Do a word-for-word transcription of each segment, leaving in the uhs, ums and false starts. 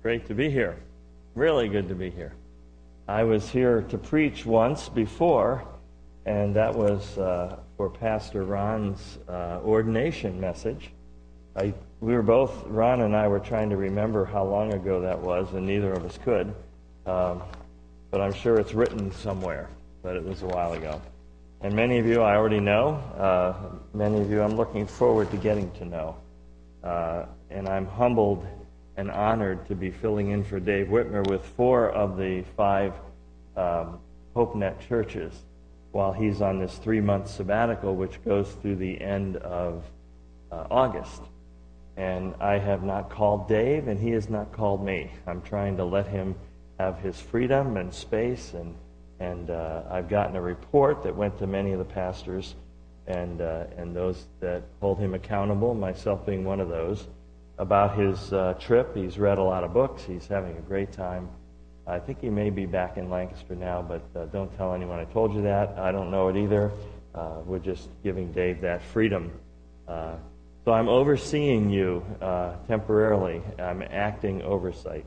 Great to be here. Really good to be here. I was here to preach once before, and that was uh, for Pastor Ron's uh, ordination message. I, we were both, Ron and I were trying to remember how long ago that was, and neither of us could. Um, but I'm sure it's written somewhere, but it was a while ago. And many of you I already know. Uh, many of you I'm looking forward to getting to know. Uh, and I'm humbled and honored to be filling in for Dave Whitmer with four of the five um, HopeNet churches while he's on this three-month sabbatical, which goes through the end of uh, August. And I have not called Dave, and he has not called me. I'm trying to let him have his freedom and space, and and uh, I've gotten a report that went to many of the pastors and uh, and those that hold him accountable, myself being one of those, about his uh, trip. He's read a lot of books. He's having a great time. I think he may be back in Lancaster now, but uh, don't tell anyone I told you that. I don't know it either. Uh, we're just giving Dave that freedom. Uh, so I'm overseeing you uh, temporarily. I'm acting oversight.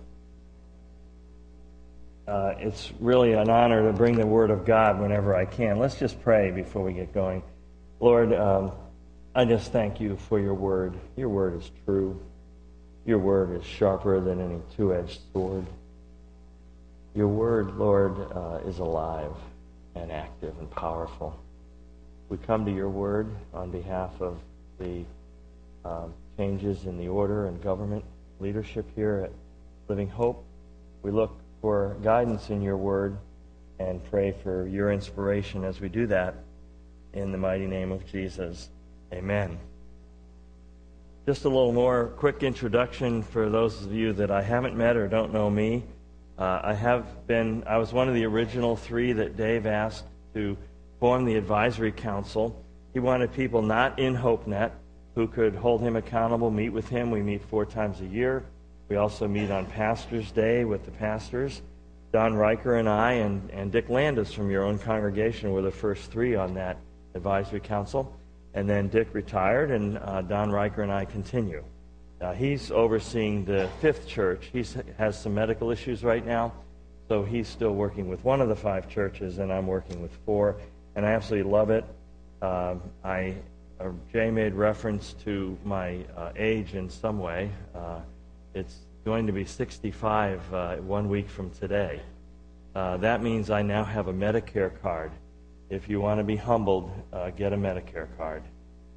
Uh, it's really an honor to bring the Word of God whenever I can. Let's just pray before we get going. Lord, um, I just thank you for your Word. Your Word is true. Your Word is sharper than any two-edged sword. Your Word, Lord, uh, is alive and active and powerful. We come to your Word on behalf of the um, changes in the order and government leadership here at Living Hope. We look for guidance in your Word and pray for your inspiration as we do that in the mighty name of Jesus. Amen. Just a little more quick introduction for those of you that I haven't met or don't know me. Uh, I have been, I was one of the original three that Dave asked to form the advisory council. He wanted people not in HopeNet who could hold him accountable, meet with him. We meet four times a year. We also meet on Pastor's Day with the pastors. Don Riker and I and, and Dick Landis from your own congregation were the first three on that advisory council. And then Dick retired, and uh, Don Riker and I continue. Uh, he's overseeing the fifth church. He has some medical issues right now, so he's still working with one of the five churches, and I'm working with four, and I absolutely love it. Uh, I uh, Jay made reference to my uh, age in some way. Uh, it's going to be sixty-five uh, one week from today. Uh, that means I now have a Medicare card. If you want to be humbled, uh, get a Medicare card.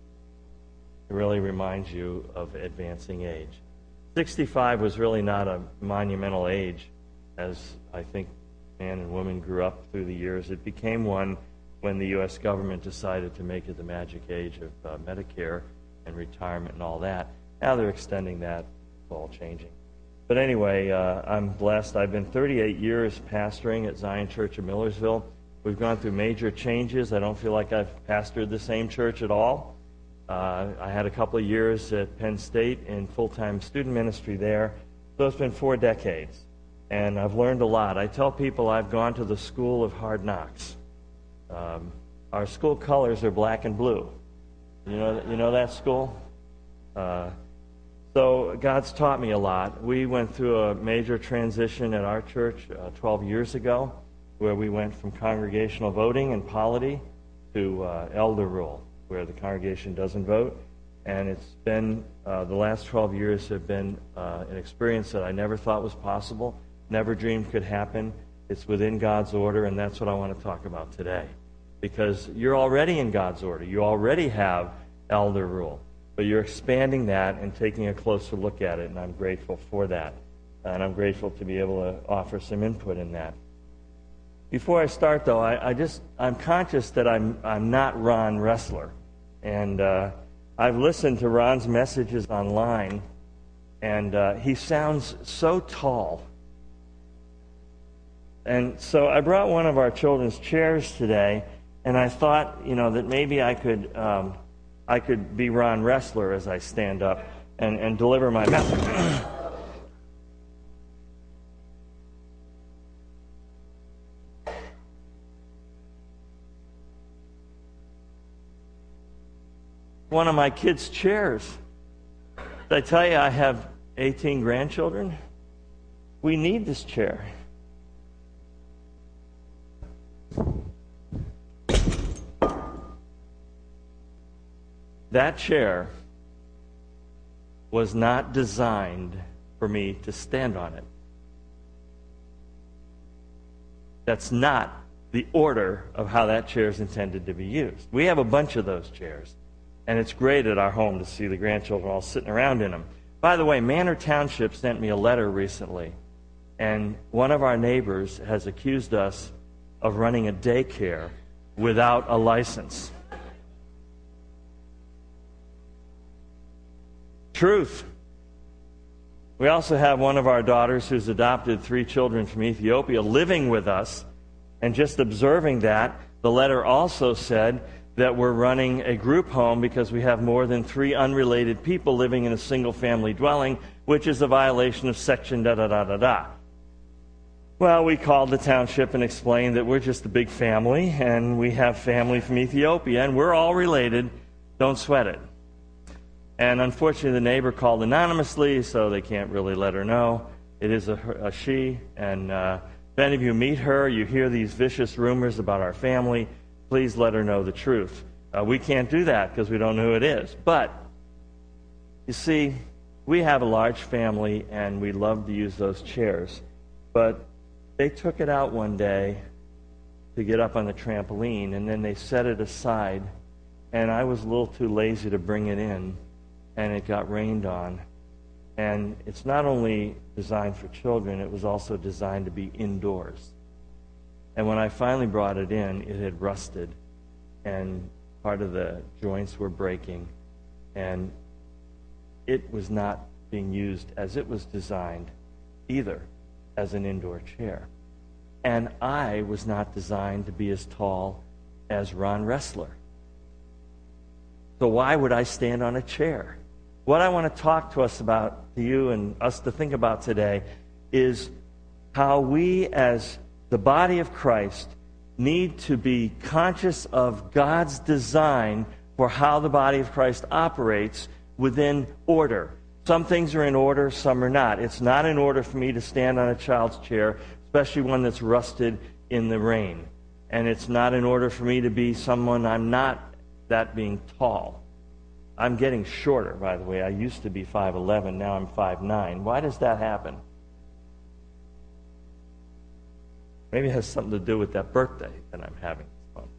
It really reminds you of advancing age. sixty-five was really not a monumental age, as I think man and woman grew up through the years. It became one when the U S government decided to make it the magic age of uh, Medicare and retirement and all that. Now they're extending that. It's all changing. But anyway, uh, I'm blessed. I've been thirty-eight years pastoring at Zion Church of Millersville. We've gone through major changes. I don't feel like I've pastored the same church at all. Uh, I had a couple of years at Penn State in full-time student ministry there. So it's been four decades, and I've learned a lot. I tell people I've gone to the school of hard knocks. Um, our school colors are black and blue. You know, you know that school? Uh, so God's taught me a lot. We went through a major transition at our church uh, twelve years ago, where we went from congregational voting and polity to uh, elder rule, where the congregation doesn't vote. And it's been, uh, the last twelve years have been uh, an experience that I never thought was possible, never dreamed could happen. It's within God's order, and that's what I want to talk about today. Because you're already in God's order. You already have elder rule. But you're expanding that and taking a closer look at it, and I'm grateful for that. And I'm grateful to be able to offer some input in that. Before I start, though, I, I just I'm conscious that I'm I'm not Ron Ressler, and uh, I've listened to Ron's messages online, and uh, he sounds so tall. And so I brought one of our children's chairs today, and I thought, you know, that maybe I could um, I could be Ron Ressler as I stand up and, and deliver my message. One of my kids' chairs. Did I tell you I have eighteen grandchildren? we need this chair. That chair was not designed for me to stand on it. That's not the order of how that chair is intended to be used. We have a bunch of those chairs, and it's great at our home to see the grandchildren all sitting around in them. By the way, Manor Township sent me a letter recently, and one of our neighbors has accused us of running a daycare without a license. Truth. We also have one of our daughters who's adopted three children from Ethiopia living with us, and just observing that, the letter also said that we're running a group home because we have more than three unrelated people living in a single-family dwelling, which is a violation of section da-da-da-da-da. Well, we called the township and explained that we're just a big family, and we have family from Ethiopia, and we're all related. Don't sweat it. And unfortunately, the neighbor called anonymously, so they can't really let her know. It is a, a she, and uh, if any of you meet her, you hear these vicious rumors about our family, please let her know the truth. Uh, we can't do that because we don't know who it is. But, you see, we have a large family, and we love to use those chairs. But they took it out one day to get up on the trampoline, and then they set it aside, and I was a little too lazy to bring it in. And it got rained on. And it's not only designed for children, it was also designed to be indoors. And when I finally brought it in, it had rusted, and part of the joints were breaking, and it was not being used as it was designed either as an indoor chair. And I was not designed to be as tall as Ron Ressler. So why would I stand on a chair? What I want to talk to us about, to you and us to think about today, is how we as the body of Christ need to be conscious of God's design for how the body of Christ operates within order. Some things are in order, some are not. It's not in order for me to stand on a child's chair, especially one that's rusted in the rain. And it's not in order for me to be someone I'm not, that being tall. I'm getting shorter, by the way. I used to be five eleven, now I'm five nine. Why does that happen? Maybe it has something to do with that birthday that I'm having this month.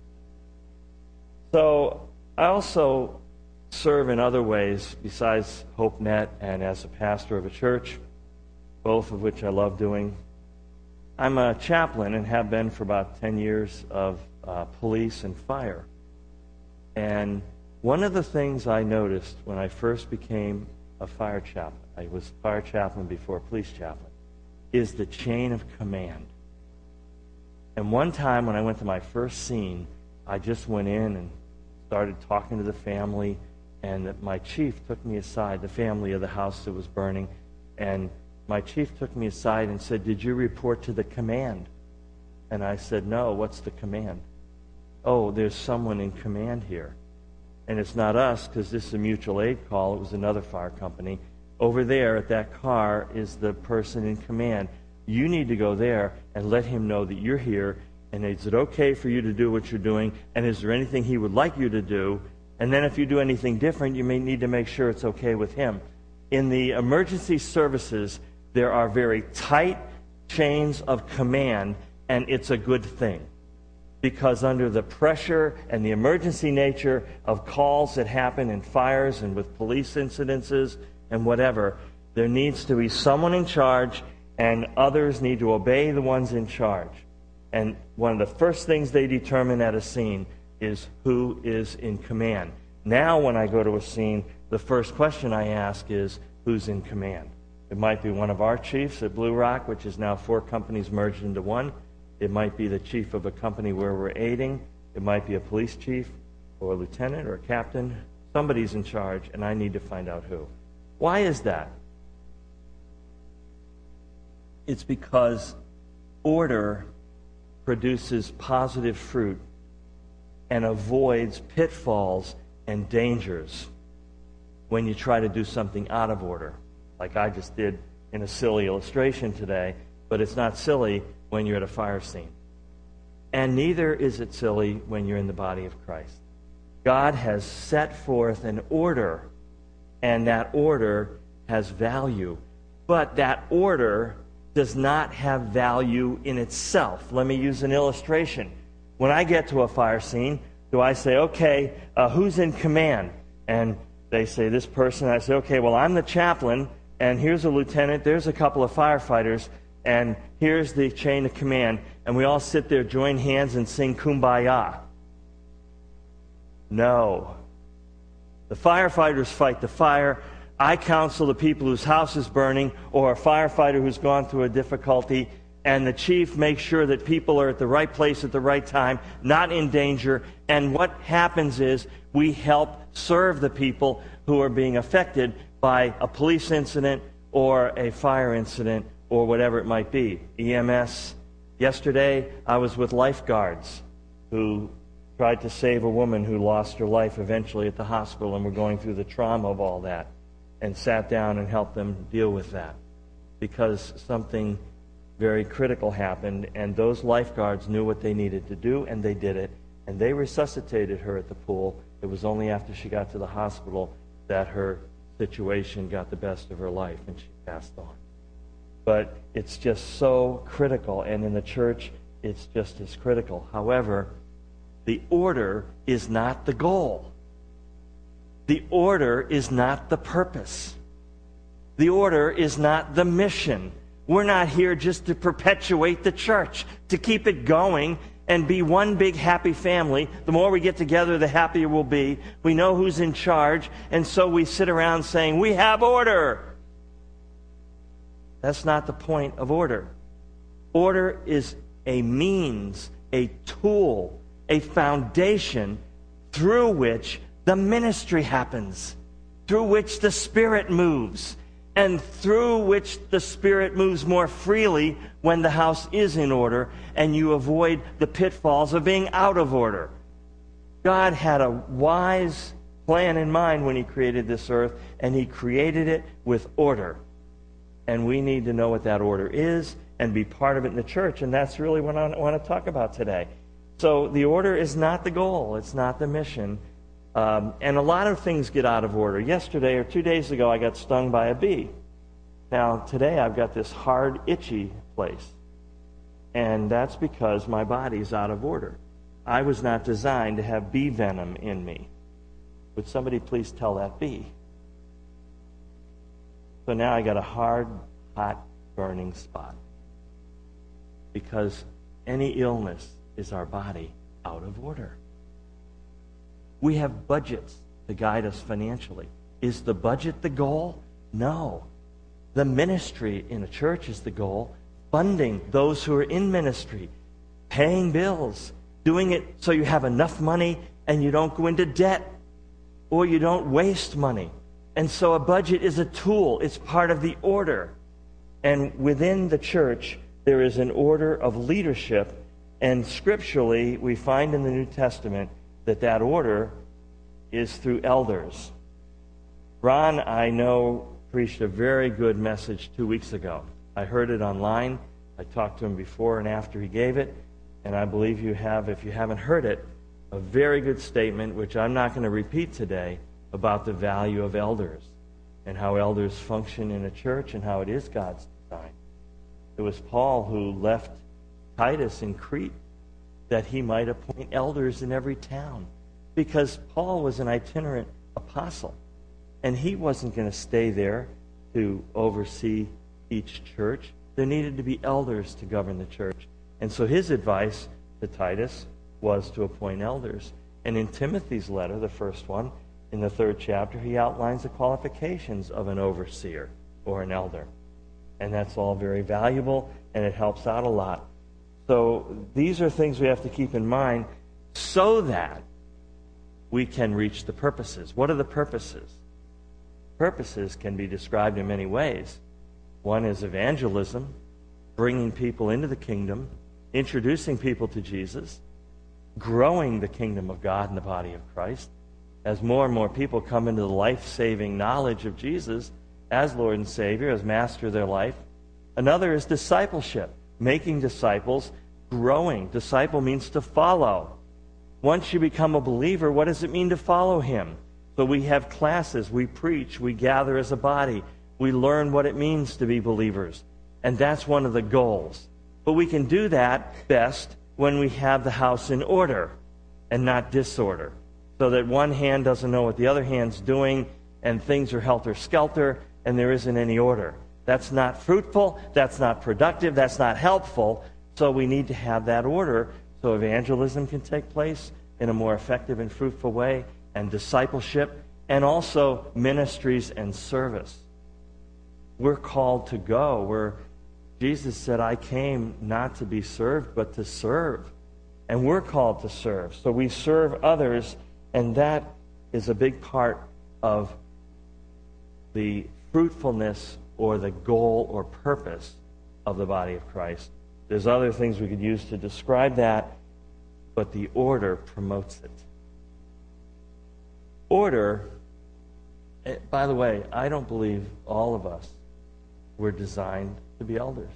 So I also serve in other ways besides HopeNet and as a pastor of a church, both of which I love doing. I'm a chaplain and have been for about ten years of uh, police and fire. And one of the things I noticed when I first became a fire chaplain, I was fire chaplain before police chaplain, is the chain of command. And one time when I went to my first scene, I just went in and started talking to the family, and my chief took me aside, the family of the house that was burning, and my chief took me aside and said, "Did you report to the command?" And I said, "No, what's the command?" "Oh, there's someone in command here. And it's not us, because this is a mutual aid call. It was another fire company. Over there at that car is the person in command. You need to go there and let him know that you're here, and is it okay for you to do what you're doing, and is there anything he would like you to do? And then if you do anything different, you may need to make sure it's okay with him." In the emergency services, there are very tight chains of command, and it's a good thing. Because under the pressure and the emergency nature of calls that happen in fires and with police incidences and whatever, there needs to be someone in charge, and others need to obey the ones in charge. And one of the first things they determine at a scene is who is in command. Now when I go to a scene, the first question I ask is, who's in command? It might be one of our chiefs at Blue Rock, which is now four companies merged into one. It might be the chief of a company where we're aiding. It might be a police chief or a lieutenant or a captain. Somebody's in charge, and I need to find out who. Why is that? It's because order produces positive fruit and avoids pitfalls and dangers when you try to do something out of order, like I just did in a silly illustration today, but it's not silly when you're at a fire scene. And neither is it silly when you're in the body of Christ. God has set forth an order, and that order has value. But that order does not have value in itself. Let me use an illustration. When I get to a fire scene, do I say, okay, uh, who's in command? And they say, this person. I say, okay, well, I'm the chaplain, and here's a lieutenant, there's a couple of firefighters, and here's the chain of command. And we all sit there, join hands, and sing Kumbaya. No. The firefighters fight the fire. I counsel the people whose house is burning, or a firefighter who's gone through a difficulty, and the chief makes sure that people are at the right place at the right time, not in danger. And what happens is we help serve the people who are being affected by a police incident or a fire incident or whatever it might be. E M S. Yesterday, I was with lifeguards who tried to save a woman who lost her life eventually at the hospital, and we're going through the trauma of all that, and sat down and helped them deal with that because something very critical happened, and those lifeguards knew what they needed to do, and they did it, and they resuscitated her at the pool. It was only after she got to the hospital that her situation got the best of her life, and she passed on. But it's just so critical, and in the church, it's just as critical. However, the order is not the goal. The order is not the purpose. The order is not the mission. We're not here just to perpetuate the church, to keep it going and be one big happy family. The more we get together, the happier we'll be. We know who's in charge, and so we sit around saying, we have order. That's not the point of order. Order is a means, a tool, a foundation through which the ministry happens, through which the Spirit moves, and through which the Spirit moves more freely when the house is in order and you avoid the pitfalls of being out of order. God had a wise plan in mind when He created this earth, and He created it with order. And we need to know what that order is and be part of it in the church, and that's really what I want to talk about today. So the order is not the goal. It's not the mission. Um, and a lot of things get out of order. Yesterday or two days ago, I got stung by a bee. Now, today I've got this hard, itchy place. And that's because my body's out of order. I was not designed to have bee venom in me. Would somebody please tell that bee? So now I got a hard, hot, burning spot. Because any illness is our body out of order. We have budgets to guide us financially. Is the budget the goal? No. The ministry in a church is the goal. Funding those who are in ministry. Paying bills. Doing it so you have enough money and you don't go into debt. Or you don't waste money. And so a budget is a tool. It's part of the order. And within the church, there is an order of leadership. And scripturally, we find in the New Testament that that order is through elders. Ron, I know, preached a very good message two weeks ago. I heard it online. I talked to him before and after he gave it. And I believe you have, if you haven't heard it, a very good statement, which I'm not going to repeat today, about the value of elders and how elders function in a church and how it is God's design. It was Paul who left Titus in Crete that he might appoint elders in every town, because Paul was an itinerant apostle, and he wasn't going to stay there to oversee each church. There needed to be elders to govern the church. And so his advice to Titus was to appoint elders. And in Timothy's letter, the first one, in the third chapter, he outlines the qualifications of an overseer or an elder. And that's all very valuable, and it helps out a lot. So these are things we have to keep in mind so that we can reach the purposes. What are the purposes? Purposes can be described in many ways. One is evangelism, bringing people into the kingdom, introducing people to Jesus, growing the kingdom of God in the body of Christ. As more and more people come into the life-saving knowledge of Jesus, as Lord and Savior, as master of their life. Another is discipleship, making disciples, growing. Disciple means to follow. Once you become a believer, what does it mean to follow him? So we have classes, we preach, we gather as a body, we learn what it means to be believers. And that's one of the goals. But we can do that best when we have the house in order and not disorder, so that one hand doesn't know what the other hand's doing and things are helter-skelter and there isn't any order. That's not fruitful, that's not productive, that's not helpful, so we need to have that order so evangelism can take place in a more effective and fruitful way, and discipleship, and also ministries and service. We're called to go. We're, Jesus said, I came not to be served, but to serve. And we're called to serve. So we serve others, and that is a big part of the fruitfulness or the goal or purpose of the body of Christ. There's other things we could use to describe that, but the order promotes it. Order, by the way, I don't believe all of us were designed to be elders.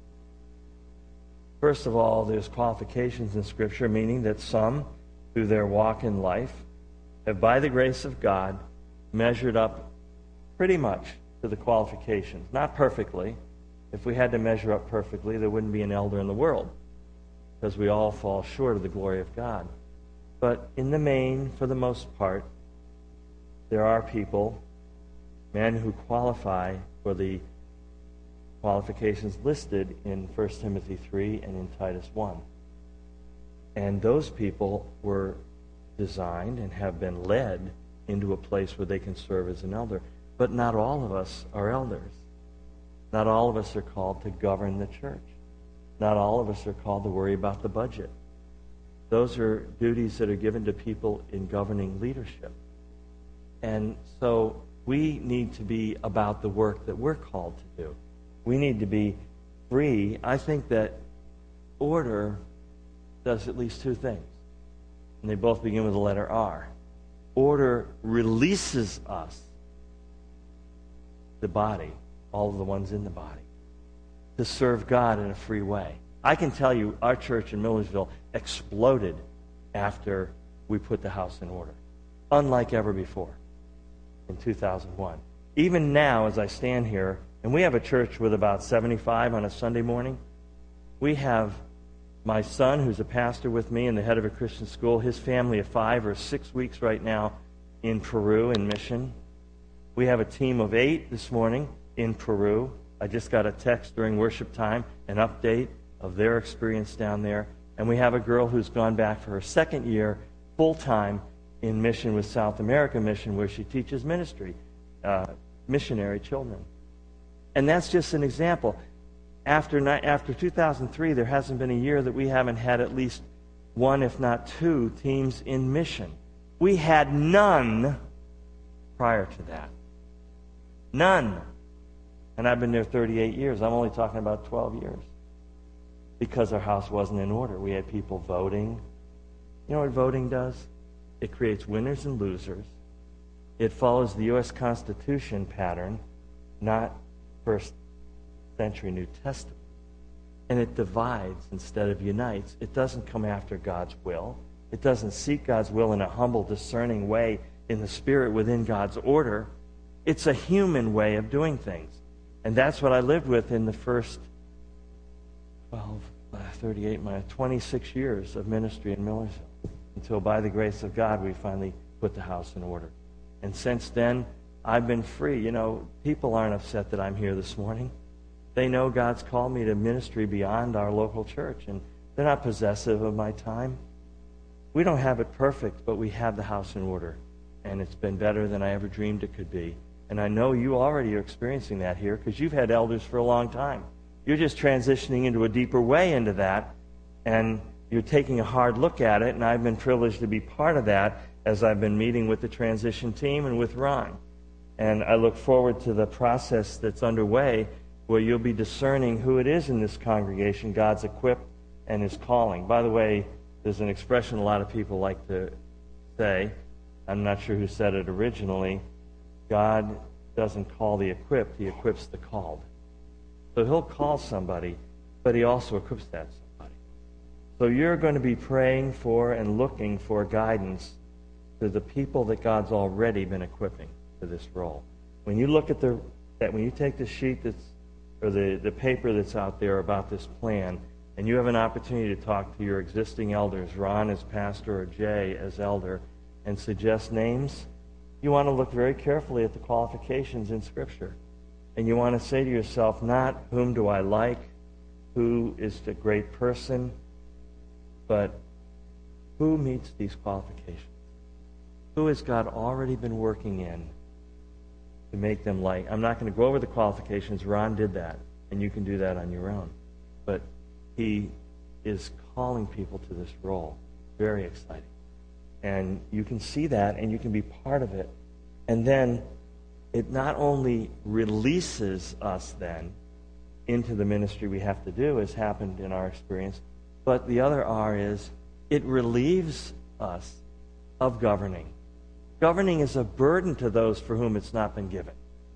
First of all, there's qualifications in Scripture, meaning that some, through their walk in life, have, by the grace of God, measured up pretty much to the qualifications. Not perfectly. If we had to measure up perfectly, there wouldn't be an elder in the world, because we all fall short of the glory of God. But in the main, for the most part, there are people, men who qualify for the qualifications listed in First Timothy three and in Titus one. And those people were designed and have been led into a place where they can serve as an elder. But not all of us are elders. Not all of us are called to govern the church. Not all of us are called to worry about the budget. Those are duties that are given to people in governing leadership. And so we need to be about the work that we're called to do. We need to be free. I think that order does at least two things. And they both begin with the letter R. Order releases us, the body, all of the ones in the body, to serve God in a free way. I can tell you our church in Millersville exploded after we put the house in order, unlike ever before in two thousand one. Even now, as I stand here, and we have a church with about seventy-five on a Sunday morning, we have my son, who's a pastor with me and the head of a Christian school, his family of five or six weeks right now in Peru in mission. We have a team of eight this morning in Peru. I just got a text during worship time, an update of their experience down there. And we have a girl who's gone back for her second year full-time in mission with South America Mission, where she teaches ministry, uh, missionary children. And that's just an example. After, after two thousand three, there hasn't been a year that we haven't had at least one, if not two, teams in mission. We had none prior to that. None. And I've been there thirty-eight years. I'm only talking about twelve years. Because our house wasn't in order. We had people voting. You know what voting does? It creates winners and losers. It follows the U S Constitution pattern, not first century New Testament. And it divides instead of unites. It doesn't come after God's will. It doesn't seek God's will in a humble, discerning way in the Spirit within God's order. It's a human way of doing things. And that's what I lived with in the first twelve, thirty-eight, my twenty-six years of ministry in Millersville, until by the grace of God we finally put the house in order. And since then, I've been free. You know, people aren't upset that I'm here this morning. They know God's called me to ministry beyond our local church, and they're not possessive of my time. We don't have it perfect, but we have the house in order, and it's been better than I ever dreamed it could be. And I know you already are experiencing that here, because you've had elders for a long time. You're just transitioning into a deeper way into that, and you're taking a hard look at it, and I've been privileged to be part of that as I've been meeting with the transition team and with Ron. And I look forward to the process that's underway where you'll be discerning who it is in this congregation God's equipped and is calling. By the way, there's an expression a lot of people like to say. I'm not sure who said it originally. God doesn't call the equipped, he equips the called. So he'll call somebody, but he also equips that somebody. So you're going to be praying for and looking for guidance to the people that God's already been equipping to this role. When you look at the, that when you take the sheet that's, or the, the paper that's out there about this plan, and you have an opportunity to talk to your existing elders, Ron as pastor or Jay as elder, and suggest names, you want to look very carefully at the qualifications in Scripture. And you want to say to yourself, not whom do I like, who is the great person, but who meets these qualifications? Who has God already been working in to make them like? I'm not going to go over the qualifications. Ron did that, and you can do that on your own. But he is calling people to this role. Very exciting. And you can see that, and you can be part of it. And then it not only releases us then into the ministry we have to do, as happened in our experience, but the other R is it relieves us of governing. Governing is a burden to those for whom it's not been given.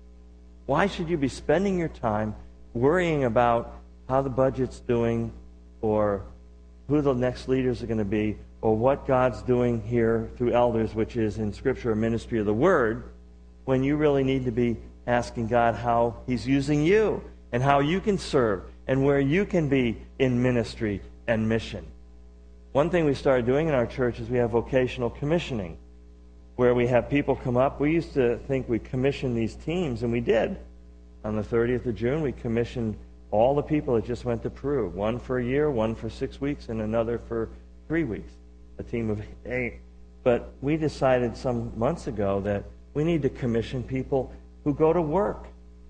Why should you be spending your time worrying about how the budget's doing, or who the next leaders are going to be, or what God's doing here through elders, which is in Scripture a ministry of the Word, when you really need to be asking God how He's using you and how you can serve and where you can be in ministry and mission. One thing we started doing in our church is we have vocational commissioning, where we have people come up. We used to think we commissioned these teams, and we did. On the thirtieth of June, we commissioned all the people that just went to Peru, one for a year, one for six weeks, and another for three weeks, a team of eight. But we decided some months ago that we need to commission people who go to work,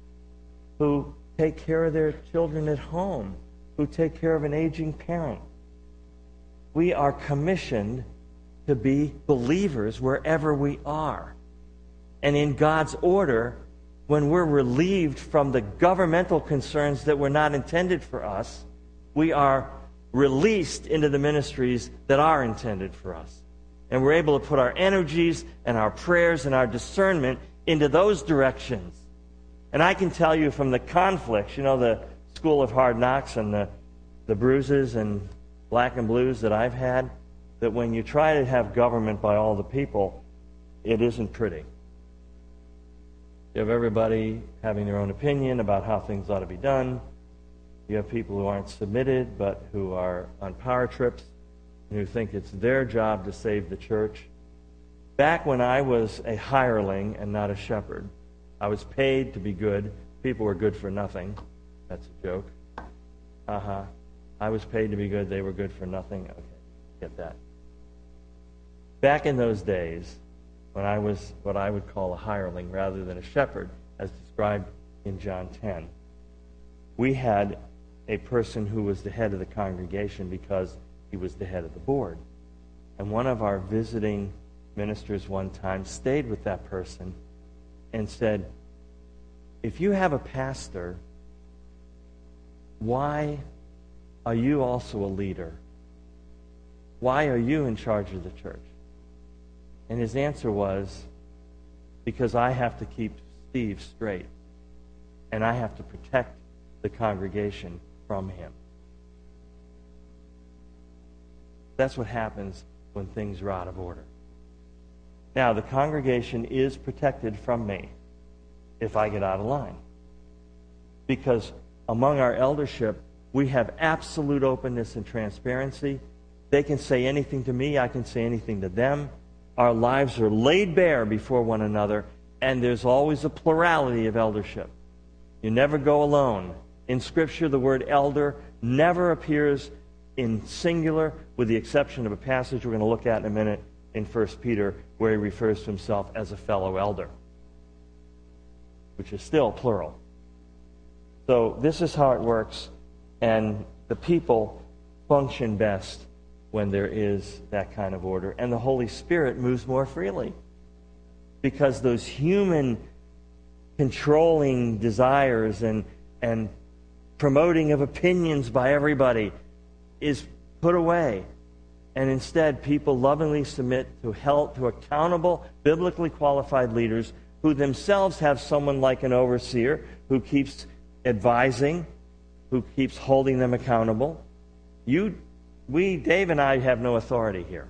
who take care of their children at home, who take care of an aging parent. We are commissioned to be believers wherever we are. And in God's order, when we're relieved from the governmental concerns that were not intended for us, we are released into the ministries that are intended for us. And we're able to put our energies and our prayers and our discernment into those directions. And I can tell you from the conflicts, you know, the school of hard knocks and the, the bruises and black and blues that I've had, that when you try to have government by all the people, it isn't pretty. You have everybody having their own opinion about how things ought to be done. You have people who aren't submitted, but who are on power trips, and who think it's their job to save the church. Back when I was a hireling and not a shepherd, I was paid to be good. People were good for nothing. That's a joke. Uh-huh. I was paid to be good. They were good for nothing. Okay, get that. Back in those days, when I was what I would call a hireling rather than a shepherd, as described in John ten, we had a person who was the head of the congregation because he was the head of the board. And one of our visiting ministers one time stayed with that person and said, if you have a pastor, why are you also a leader? Why are you in charge of the church? And his answer was, because I have to keep Steve straight, and I have to protect the congregation from him. That's what happens when things are out of order. Now, the congregation is protected from me if I get out of line. Because among our eldership, we have absolute openness and transparency. They can say anything to me, I can say anything to them. Our lives are laid bare before one another, and there's always a plurality of eldership. You never go alone. In Scripture, the word elder never appears in singular, with the exception of a passage we're going to look at in a minute in First Peter, where he refers to himself as a fellow elder, which is still plural. So this is how it works, and the people function best when there is that kind of order. And the Holy Spirit moves more freely, because those human controlling desires and, and promoting of opinions by everybody is put away. And instead, people lovingly submit to help, to accountable, biblically qualified leaders who themselves have someone like an overseer who keeps advising, who keeps holding them accountable. You, we, Dave and I have no authority here,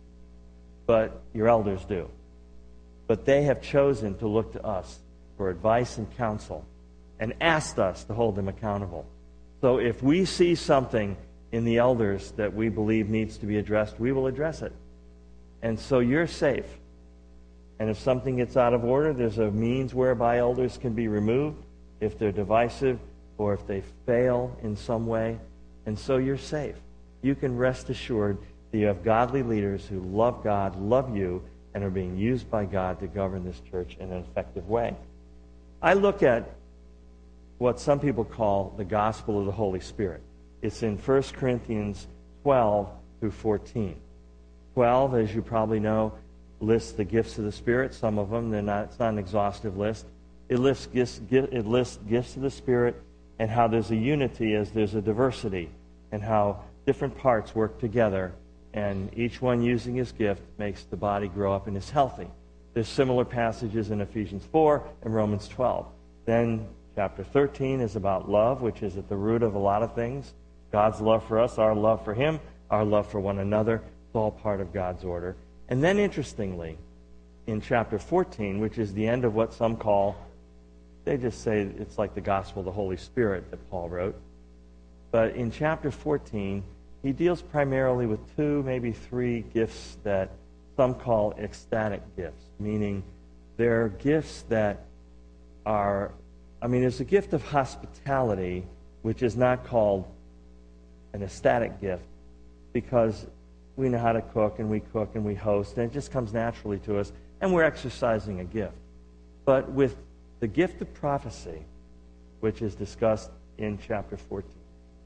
but your elders do. But they have chosen to look to us for advice and counsel and asked us to hold them accountable. So if we see something in the elders that we believe needs to be addressed, we will address it. And so you're safe. And if something gets out of order, there's a means whereby elders can be removed if they're divisive or if they fail in some way. And so you're safe. You can rest assured that you have godly leaders who love God, love you, and are being used by God to govern this church in an effective way. I look at what some people call the gospel of the Holy Spirit. It's in First Corinthians twelve through fourteen. twelve, as you probably know, lists the gifts of the Spirit. Some of them, they're not, it's not an exhaustive list. It lists, gifts, it lists gifts of the Spirit and how there's a unity as there's a diversity, and how different parts work together, and each one using his gift makes the body grow up and is healthy. There's similar passages in Ephesians four and Romans twelve. Then chapter thirteen is about love, which is at the root of a lot of things. God's love for us, our love for him, our love for one another. It's all part of God's order. And then, interestingly, in chapter fourteen, which is the end of what some call, they just say it's like the gospel of the Holy Spirit that Paul wrote. But in chapter fourteen, he deals primarily with two, maybe three gifts that some call ecstatic gifts, meaning they're gifts that are, I mean, there's a gift of hospitality, which is not called an ecstatic gift, because we know how to cook, and we cook, and we host, and it just comes naturally to us, and we're exercising a gift. But with the gift of prophecy, which is discussed in chapter fourteen,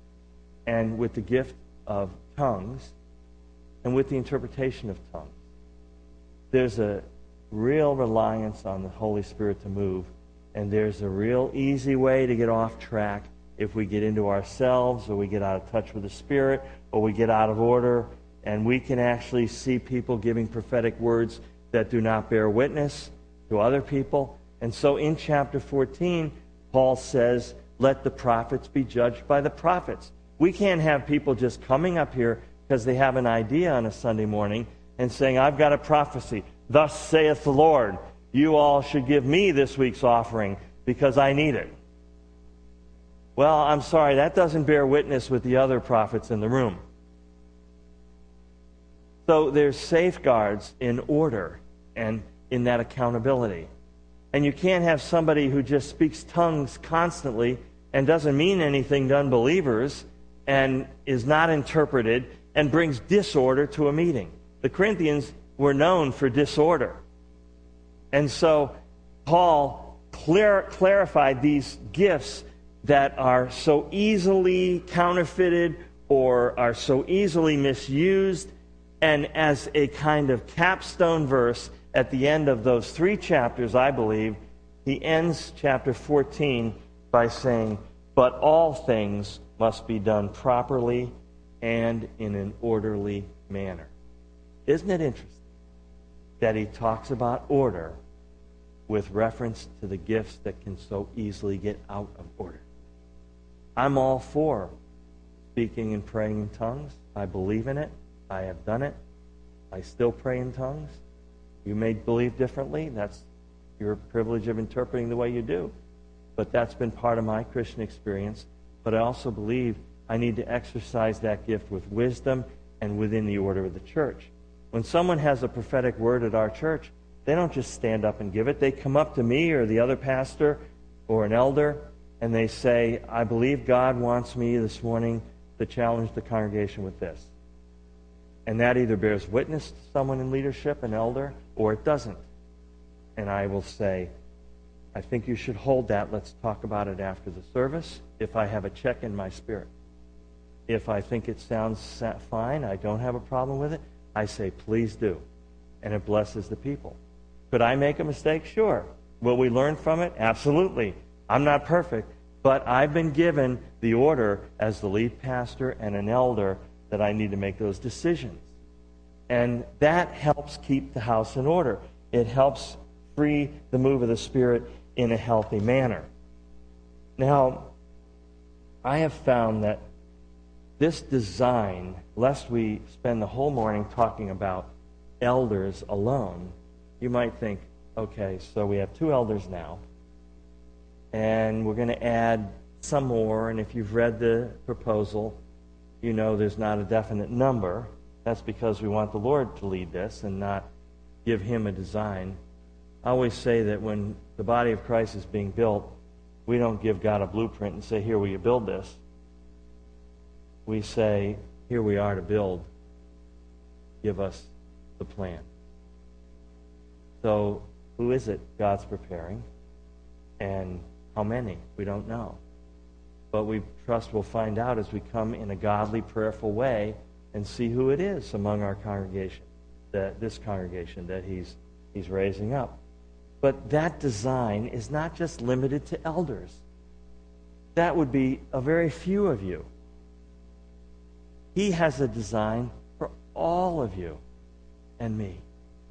and with the gift of tongues, and with the interpretation of tongues, there's a real reliance on the Holy Spirit to move, and there's a real easy way to get off track if we get into ourselves, or we get out of touch with the Spirit, or we get out of order, and we can actually see people giving prophetic words that do not bear witness to other people. And so in chapter fourteen, Paul says, let the prophets be judged by the prophets. We can't have people just coming up here because they have an idea on a Sunday morning and saying, I've got a prophecy. Thus saith the Lord, you all should give me this week's offering because I need it. Well, I'm sorry, that doesn't bear witness with the other prophets in the room. So there's safeguards in order and in that accountability. And you can't have somebody who just speaks tongues constantly and doesn't mean anything to unbelievers and is not interpreted and brings disorder to a meeting. The Corinthians were known for disorder. And so Paul clear, clarified these gifts that are so easily counterfeited or are so easily misused. And as a kind of capstone verse at the end of those three chapters, I believe, he ends chapter fourteen by saying, but all things must be done properly and in an orderly manner. Isn't it interesting that he talks about order with reference to the gifts that can so easily get out of order? I'm all for speaking and praying in tongues. I believe in it. I have done it. I still pray in tongues. You may believe differently. That's your privilege of interpreting the way you do. But that's been part of my Christian experience. But I also believe I need to exercise that gift with wisdom and within the order of the church. When someone has a prophetic word at our church, they don't just stand up and give it. They come up to me or the other pastor or an elder, and they say, I believe God wants me this morning to challenge the congregation with this. And that either bears witness to someone in leadership, an elder, or it doesn't. And I will say, I think you should hold that. Let's talk about it after the service if I have a check in my spirit. If I think it sounds fine, I don't have a problem with it, I say, please do. And it blesses the people. Could I make a mistake? Sure. Will we learn from it? Absolutely. I'm not perfect, but I've been given the order as the lead pastor and an elder that I need to make those decisions. And that helps keep the house in order. It helps free the move of the Spirit in a healthy manner. Now, I have found that this design, lest we spend the whole morning talking about elders alone, you might think, okay, so we have two elders now, and we're going to add some more, and if you've read the proposal, you know there's not a definite number. That's because we want the Lord to lead this and not give him a design. I always say that when the body of Christ is being built, we don't give God a blueprint and say, here, will you build this? We say, here we are to build. Give us the plan. So, who is it God's preparing? And how many? We don't know. But we trust we'll find out as we come in a godly, prayerful way and see who it is among our congregation, that this congregation that he's he's raising up. But that design is not just limited to elders. That would be a very few of you. He has a design for all of you and me.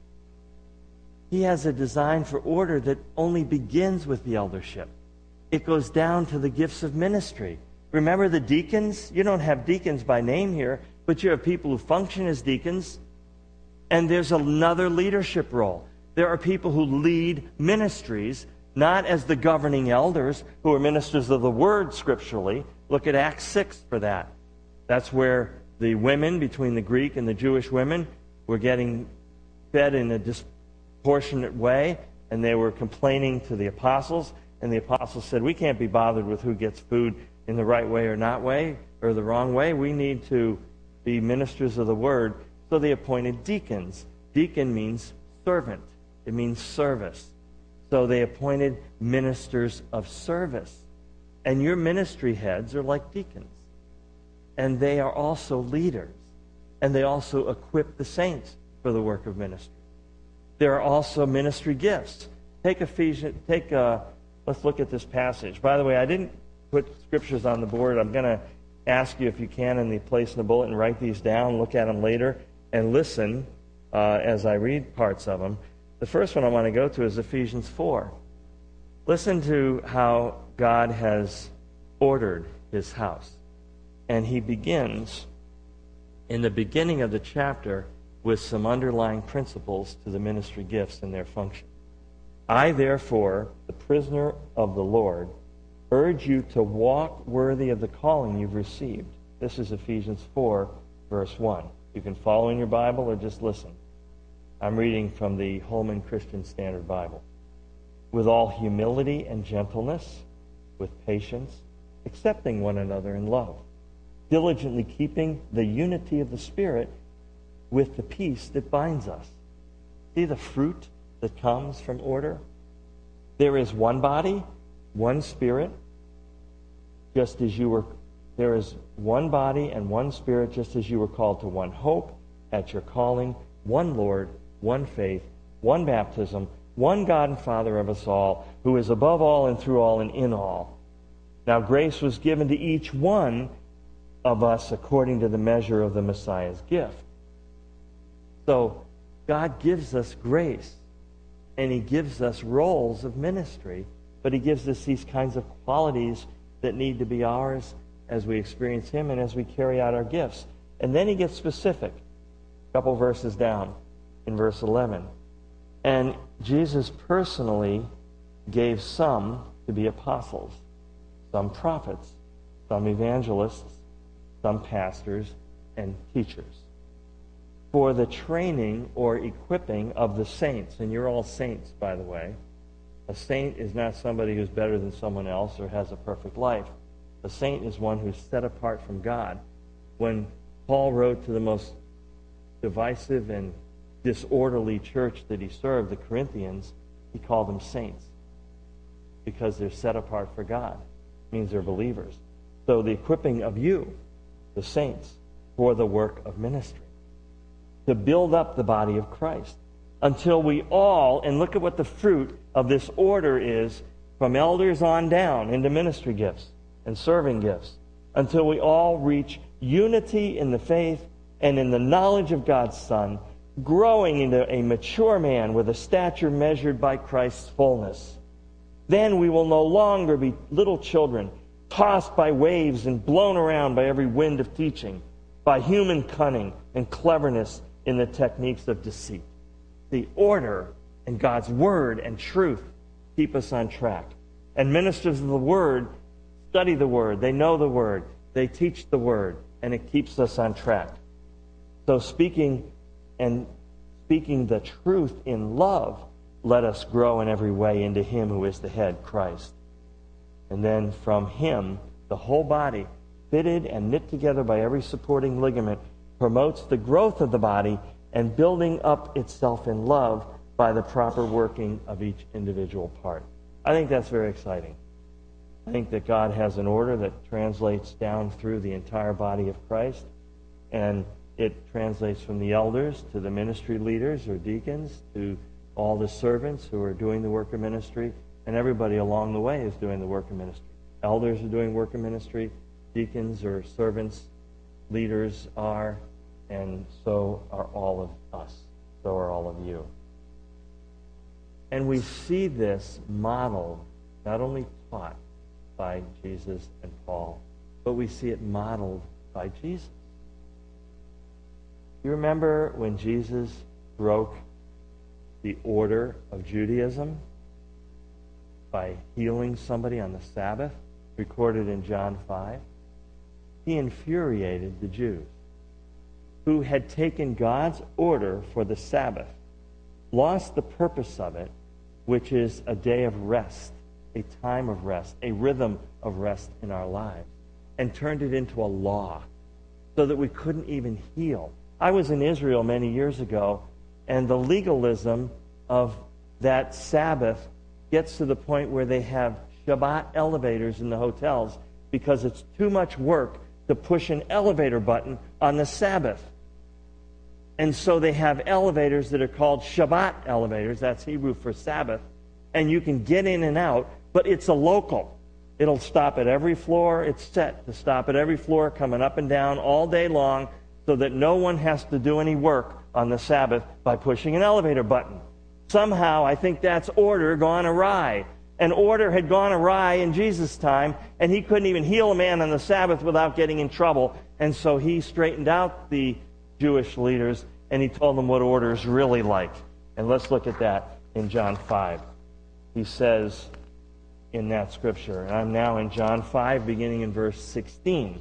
He has a design for order that only begins with the eldership. It goes down to the gifts of ministry. Remember the deacons? You don't have deacons by name here, but you have people who function as deacons, and there's another leadership role. There are people who lead ministries, not as the governing elders, who are ministers of the word scripturally. Look at Acts six for that. That's where the women, between the Greek and the Jewish women, were getting fed in a disproportionate way, and they were complaining to the apostles, and the apostles said, we can't be bothered with who gets food in the right way or not way, or the wrong way. We need to be ministers of the word. So they appointed deacons. Deacon means servant. It means service. So they appointed ministers of service. And your ministry heads are like deacons. And they are also leaders. And they also equip the saints for the work of ministry. There are also ministry gifts. Take Ephesians, take, uh, let's look at this passage. By the way, I didn't put scriptures on the board. I'm going to ask you if you can in the place in the bulletin, write these down, look at them later, and listen uh, as I read parts of them. The first one I want to go to is Ephesians four. Listen to how God has ordered his house. And he begins in the beginning of the chapter with some underlying principles to the ministry gifts and their function. I, therefore, the prisoner of the Lord, urge you to walk worthy of the calling you've received. This is Ephesians four, verse one. You can follow in your Bible or just listen. I'm reading from the Holman Christian Standard Bible. With all humility and gentleness, with patience, accepting one another in love, diligently keeping the unity of the Spirit with the peace that binds us. See the fruit that comes from order? There is one body, one Spirit, just as you were, there is one body and one Spirit, just as you were called to one hope at your calling, one Lord, one faith, one baptism, one God and Father of us all, who is above all and through all and in all. Now grace was given to each one of us according to the measure of the Messiah's gift. So God gives us grace, and he gives us roles of ministry, but he gives us these kinds of qualities that need to be ours as we experience him and as we carry out our gifts. And then he gets specific, a couple verses down in verse eleven. And Jesus personally gave some to be apostles, some prophets, some evangelists, some pastors, and teachers, for the training or equipping of the saints. And you're all saints, by the way. A saint is not somebody who's better than someone else or has a perfect life. A saint is one who's set apart from God. When Paul wrote to the most divisive and disorderly church that he served, the Corinthians, he called them saints because they're set apart for God. It means they're believers. So the equipping of you, the saints, for the work of ministry, to build up the body of Christ until we all, and look at what the fruit of this order is from elders on down into ministry gifts and serving gifts, until we all reach unity in the faith and in the knowledge of God's Son, growing into a mature man with a stature measured by Christ's fullness. Then we will no longer be little children, tossed by waves and blown around by every wind of teaching, by human cunning and cleverness in the techniques of deceit. The order and God's word and truth keep us on track. And ministers of the word study the word. They know the word. They teach the word. And it keeps us on track. So speaking and speaking the truth in love, let us grow in every way into him who is the head, Christ. And then from him, the whole body, fitted and knit together by every supporting ligament, promotes the growth of the body and building up itself in love by the proper working of each individual part. I think that's very exciting. I think that God has an order that translates down through the entire body of Christ, and it translates from the elders to the ministry leaders or deacons to all the servants who are doing the work of ministry, and everybody along the way is doing the work of ministry. Elders are doing work of ministry, deacons or servants, leaders are, and so are all of us. So are all of you. And we see this modeled, not only taught by Jesus and Paul, but we see it modeled by Jesus. You remember when Jesus broke the order of Judaism by healing somebody on the Sabbath, recorded in John five? He infuriated the Jews who had taken God's order for the Sabbath, lost the purpose of it, which is a day of rest, a time of rest, a rhythm of rest in our lives, and turned it into a law so that we couldn't even heal. I was in Israel many years ago, and the legalism of that Sabbath gets to the point where they have Shabbat elevators in the hotels because it's too much work to push an elevator button on the Sabbath. And so they have elevators that are called Shabbat elevators, that's Hebrew for Sabbath, and you can get in and out, but it's a local. It'll stop at every floor. It's set to stop at every floor, coming up and down all day long, so that no one has to do any work on the Sabbath by pushing an elevator button. Somehow, I think that's order gone awry. And order had gone awry in Jesus' time, and he couldn't even heal a man on the Sabbath without getting in trouble. And so he straightened out the Jewish leaders, and he told them what order is really like. And let's look at that in John five. He says in that scripture, and I'm now in John five, beginning in verse sixteen.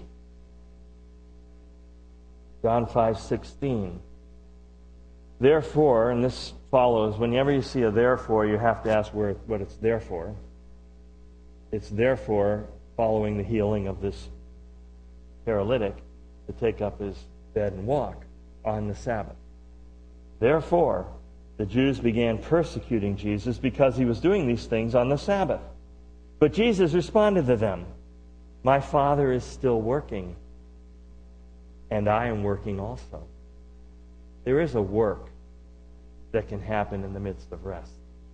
John five sixteen. Therefore, and this follows, whenever you see a therefore, you have to ask where, what it's there for. It's therefore following the healing of this paralytic to take up his bed and walk on the Sabbath. Therefore, the Jews began persecuting Jesus because he was doing these things on the Sabbath. But Jesus responded to them, "My Father is still working, and I am working also." There is a work that can happen in the midst of rest.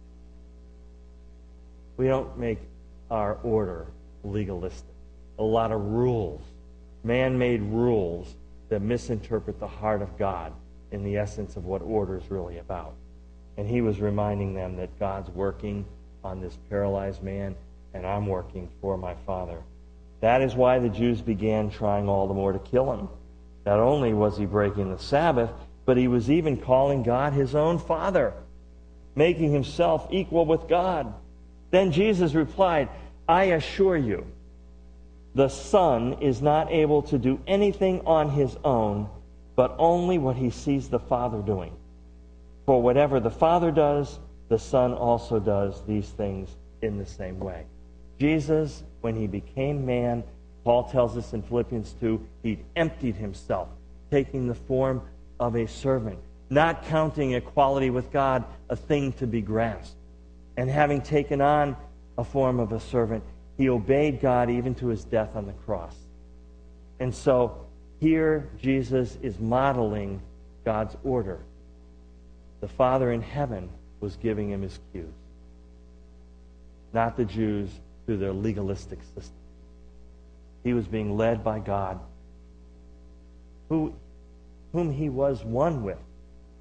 We don't make our order legalistic. A lot of rules, man-made rules that misinterpret the heart of God in the essence of what order is really about. And he was reminding them that God's working on this paralyzed man, and I'm working for my Father. That is why the Jews began trying all the more to kill him. Not only was he breaking the Sabbath, but he was even calling God his own Father, making himself equal with God. Then Jesus replied, "I assure you, the Son is not able to do anything on his own, but only what he sees the Father doing. For whatever the Father does, the Son also does these things in the same way." Jesus, when he became man, Paul tells us in Philippians two, he emptied himself, taking the form of a servant, not counting equality with God a thing to be grasped. And having taken on a form of a servant, he obeyed God even to his death on the cross. And so here Jesus is modeling God's order. The Father in heaven was giving him his cues, not the Jews through their legalistic system. He was being led by God, who, whom he was one with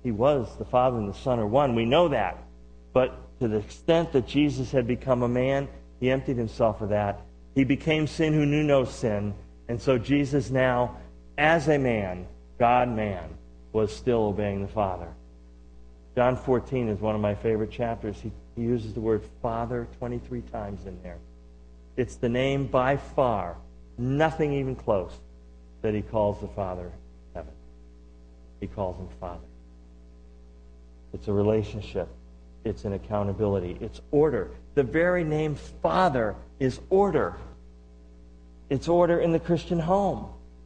he was, the Father and the Son are one. We know that. But to the extent that Jesus had become a man, he emptied himself of that. He became sin who knew no sin. And so Jesus now, as a man, God-man, was still obeying the Father. John fourteen is one of my favorite chapters. He, he uses the word Father twenty-three times in there. It's the name by far, nothing even close, that he calls the Father in heaven. He calls him Father. It's a relationship. It's an accountability. It's order. The very name Father is order. It's order in the Christian home.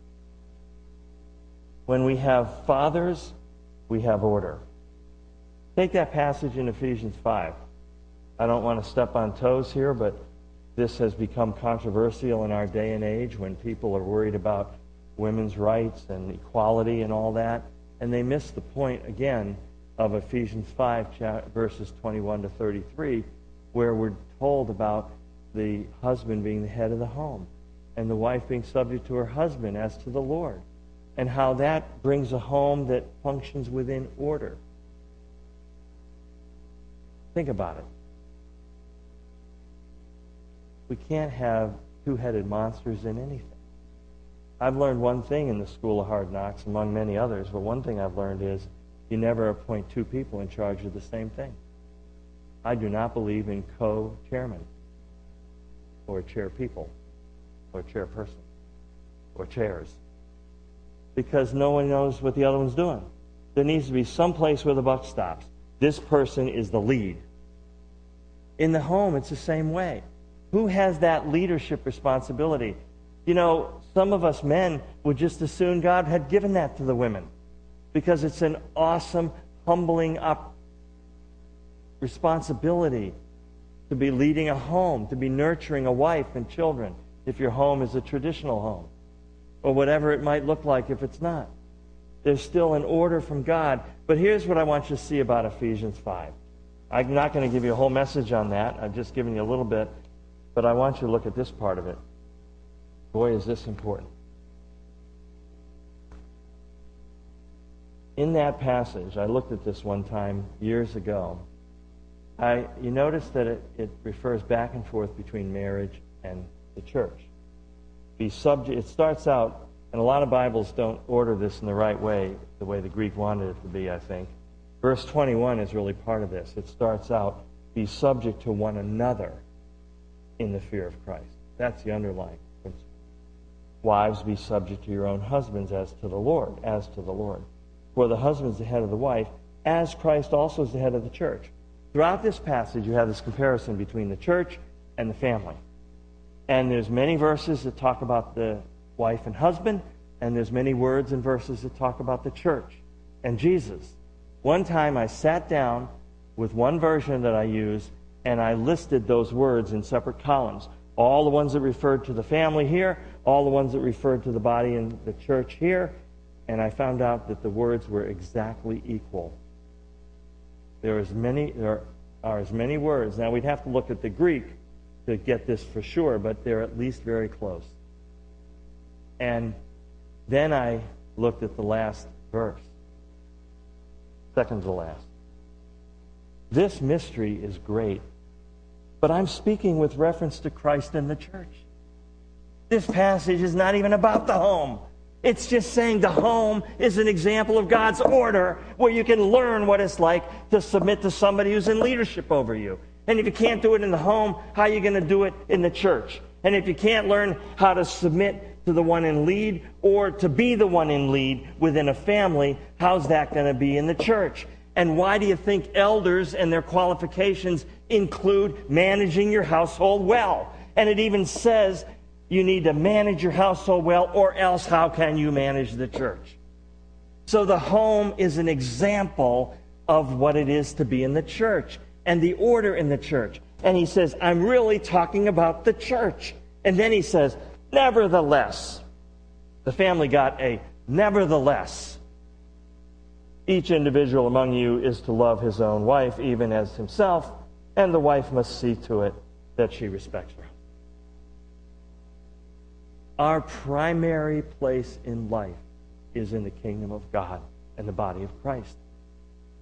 When we have fathers, we have order. Take that passage in Ephesians five. I don't want to step on toes here, but this has become controversial in our day and age when people are worried about women's rights and equality and all that. And they miss the point, again, of Ephesians five, verses twenty-one to thirty-three, where we're told about the husband being the head of the home and the wife being subject to her husband as to the Lord, and how that brings a home that functions within order. Think about it. We can't have two-headed monsters in anything. I've learned one thing in the School of Hard Knocks, among many others, but one thing I've learned is you never appoint two people in charge of the same thing. I do not believe in co-chairmen or chair people or chairperson or chairs, because no one knows what the other one's doing. There needs to be some place where the buck stops. This person is the lead. In the home, it's the same way. Who has that leadership responsibility? You know, some of us men would just as soon God had given that to the women, because it's an awesome, humbling up responsibility to be leading a home, to be nurturing a wife and children, if your home is a traditional home, or whatever it might look like if it's not. There's still an order from God. But here's what I want you to see about Ephesians five. I'm not going to give you a whole message on that. I've just given you a little bit. But I want you to look at this part of it. Boy, is this important. In that passage, I looked at this one time years ago. I, you notice that it, it refers back and forth between marriage and the church. Be subject. It starts out, and a lot of Bibles don't order this in the right way, the way the Greek wanted it to be, I think. Verse twenty-one is really part of this. It starts out, be subject to one another in the fear of Christ. That's the underlying principle. Wives, be subject to your own husbands as to the Lord, as to the Lord. For the husband is the head of the wife, as Christ also is the head of the church. Throughout this passage, you have this comparison between the church and the family. And there's many verses that talk about the wife and husband, and there's many words and verses that talk about the church and Jesus. One time I sat down with one version that I use, and I listed those words in separate columns. All the ones that referred to the family here, all the ones that referred to the body and the church here, and I found out that the words were exactly equal. There, is many, there are as many words. Now, we'd have to look at the Greek to get this for sure, but they're at least very close. And then I looked at the last verse, second to last. This mystery is great, but I'm speaking with reference to Christ and the church. This passage is not even about the home. It's just saying the home is an example of God's order where you can learn what it's like to submit to somebody who's in leadership over you. And if you can't do it in the home, how are you going to do it in the church? And if you can't learn how to submit to the one in lead or to be the one in lead within a family, how's that going to be in the church? And why do you think elders and their qualifications include managing your household well? And it even says you need to manage your household well, or else how can you manage the church? So the home is an example of what it is to be in the church and the order in the church. And he says, I'm really talking about the church. And then he says, nevertheless. The family got a nevertheless. Each individual among you is to love his own wife, even as himself, and the wife must see to it that she respects her. Our primary place in life is in the kingdom of God and the body of Christ.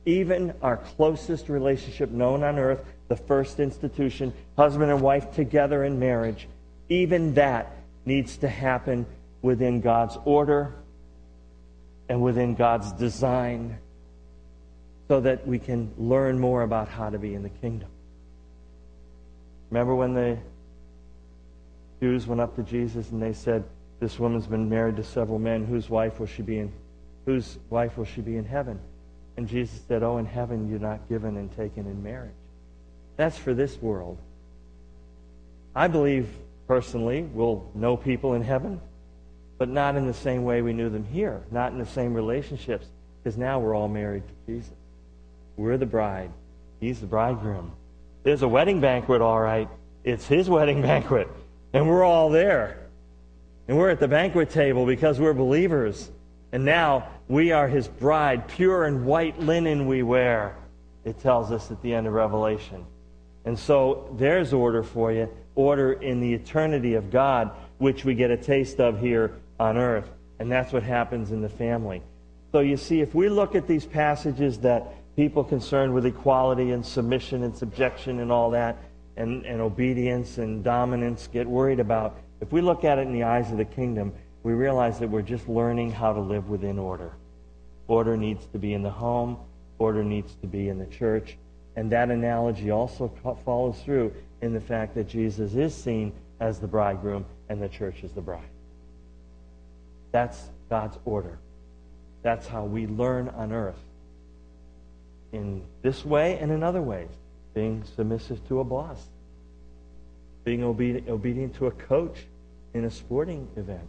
Even our closest relationship known on earth, the first institution, husband and wife together in marriage, even that needs to happen within God's order and within God's design so that we can learn more about how to be in the kingdom. Remember when the Jews went up to Jesus and they said, this woman's been married to several men, whose wife will she be in whose wife will she be in heaven? And Jesus said, oh, in heaven you're not given and taken in marriage. That's for this world. I believe, personally, we'll know people in heaven, but not in the same way we knew them here, not in the same relationships, because now we're all married to Jesus. We're the bride. He's the bridegroom. There's a wedding banquet, all right. It's his wedding banquet, and we're all there. And we're at the banquet table because we're believers. And now we are his bride, pure and white linen we wear, it tells us at the end of Revelation. And so there's order for you, order in the eternity of God, which we get a taste of here on earth. And that's what happens in the family. So you see, if we look at these passages that people concerned with equality and submission and subjection and all that, and, and obedience and dominance get worried about, if we look at it in the eyes of the kingdom, we realize that we're just learning how to live within order. Order needs to be in the home. Order needs to be in the church. And that analogy also follows through in the fact that Jesus is seen as the bridegroom and the church is the bride. That's God's order. That's how we learn on earth. In this way and in other ways. Being submissive to a boss. Being obedient, obedient to a coach in a sporting event.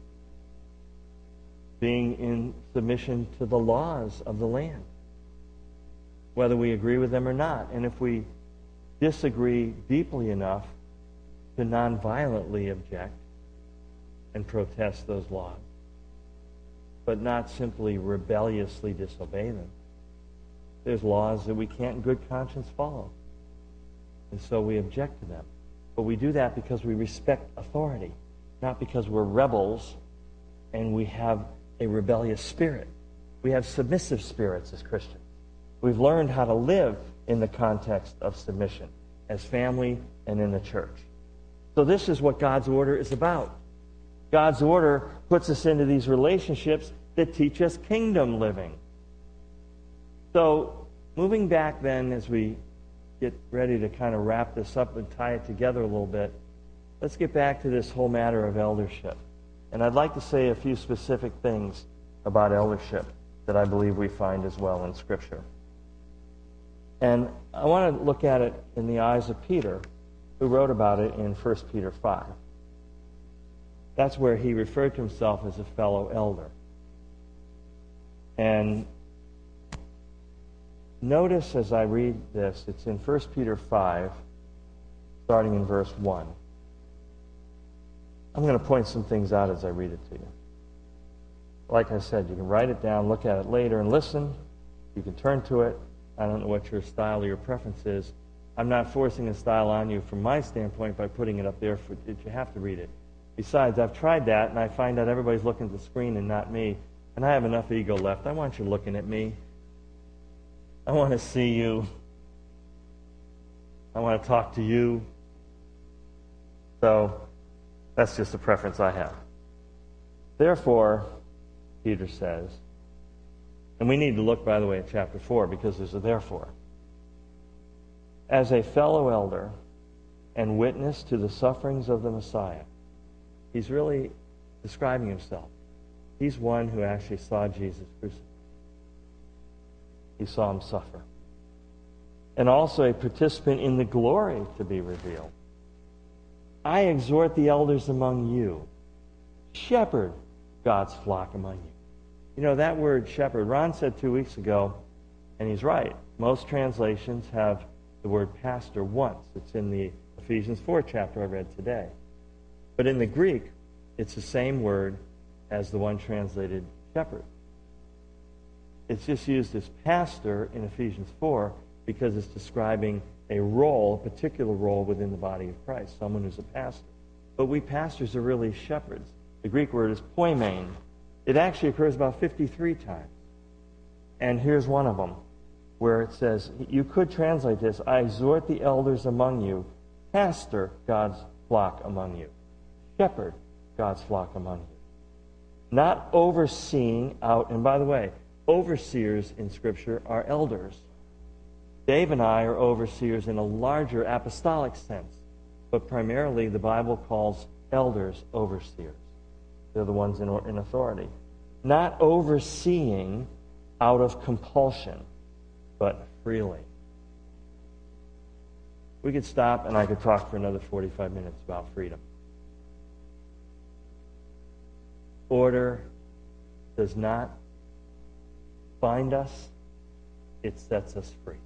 Being in submission to the laws of the land, whether we agree with them or not. And if we disagree deeply enough to non-violently object and protest those laws, but not simply rebelliously disobey them. There's laws that we can't in good conscience follow. And so we object to them. But we do that because we respect authority, not because we're rebels and we have a rebellious spirit. We have submissive spirits as Christians. We've learned how to live in the context of submission as family and in the church. So this is what God's order is about. God's order puts us into these relationships that teach us kingdom living. So moving back then as we get ready to kind of wrap this up and tie it together a little bit, let's get back to this whole matter of eldership. And I'd like to say a few specific things about eldership that I believe we find as well in Scripture. And I want to look at it in the eyes of Peter, who wrote about it in First Peter five. That's where he referred to himself as a fellow elder. And notice as I read this, it's in First Peter five, starting in verse one. I'm going to point some things out as I read it to you. Like I said, you can write it down, look at it later, and listen. You can turn to it. I don't know what your style or your preference is. I'm not forcing a style on you from my standpoint by putting it up there. For, you have to read it. Besides, I've tried that, and I find that everybody's looking at the screen and not me. And I have enough ego left. I want you looking at me. I want to see you. I want to talk to you. So that's just a preference I have. Therefore, Peter says, and we need to look, by the way, at chapter four, because there's a therefore. As a fellow elder and witness to the sufferings of the Messiah, he's really describing himself. He's one who actually saw Jesus crucified. He saw him suffer. And also a participant in the glory to be revealed. I exhort the elders among you, shepherd God's flock among you. You know, that word shepherd, Ron said two weeks ago, and he's right. Most translations have the word pastor once. It's in the Ephesians four chapter I read today. But in the Greek, it's the same word as the one translated shepherd. It's just used as pastor in Ephesians four because it's describing a role, a particular role within the body of Christ, someone who's a pastor. But we pastors are really shepherds. The Greek word is poimen. It actually occurs about fifty-three times. And here's one of them. where it says, you could translate this, I exhort the elders among you, pastor God's flock among you, shepherd God's flock among you. Not overseeing out, and by the way, overseers in Scripture are elders. Dave and I are overseers in a larger apostolic sense, but primarily the Bible calls elders overseers. They're the ones in, in authority. Not overseeing out of compulsion, but freely. We could stop and I could talk for another forty-five minutes about freedom. Order does not bind us, it sets us free.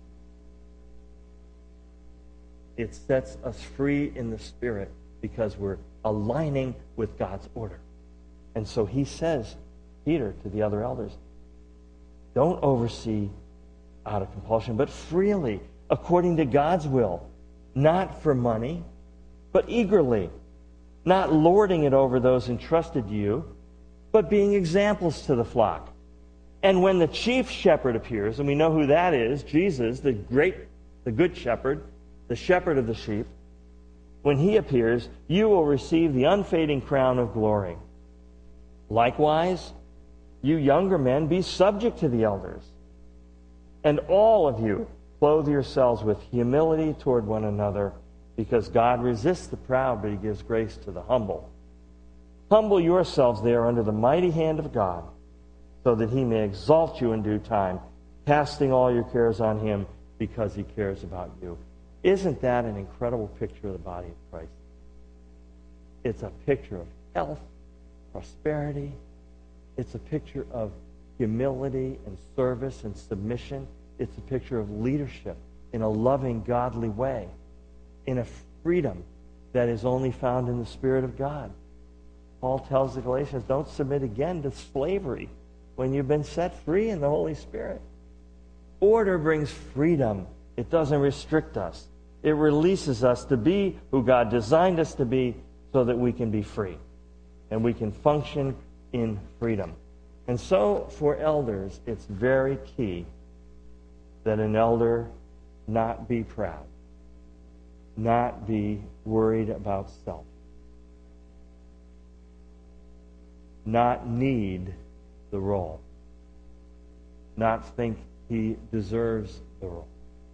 It sets us free in the Spirit because we're aligning with God's order. And so he says, Peter, to the other elders, don't oversee out of compulsion, but freely, according to God's will, not for money, but eagerly, not lording it over those entrusted to you, but being examples to the flock. And when the chief shepherd appears, and we know who that is, Jesus, the great, the good shepherd, the shepherd of the sheep, when he appears, you will receive the unfading crown of glory. Likewise, you younger men, be subject to the elders. And all of you, clothe yourselves with humility toward one another, because God resists the proud, but he gives grace to the humble. Humble yourselves there under the mighty hand of God, so that he may exalt you in due time, casting all your cares on him, because he cares about you. Isn't that an incredible picture of the body of Christ? It's a picture of health, prosperity. It's a picture of humility and service and submission. It's a picture of leadership in a loving, godly way, in a freedom that is only found in the Spirit of God. Paul tells the Galatians, don't submit again to slavery when you've been set free in the Holy Spirit. Order brings freedom. It doesn't restrict us. It releases us to be who God designed us to be so that we can be free and we can function in freedom. And so for elders, it's very key that an elder not be proud, not be worried about self, not need the role, not think he deserves the role.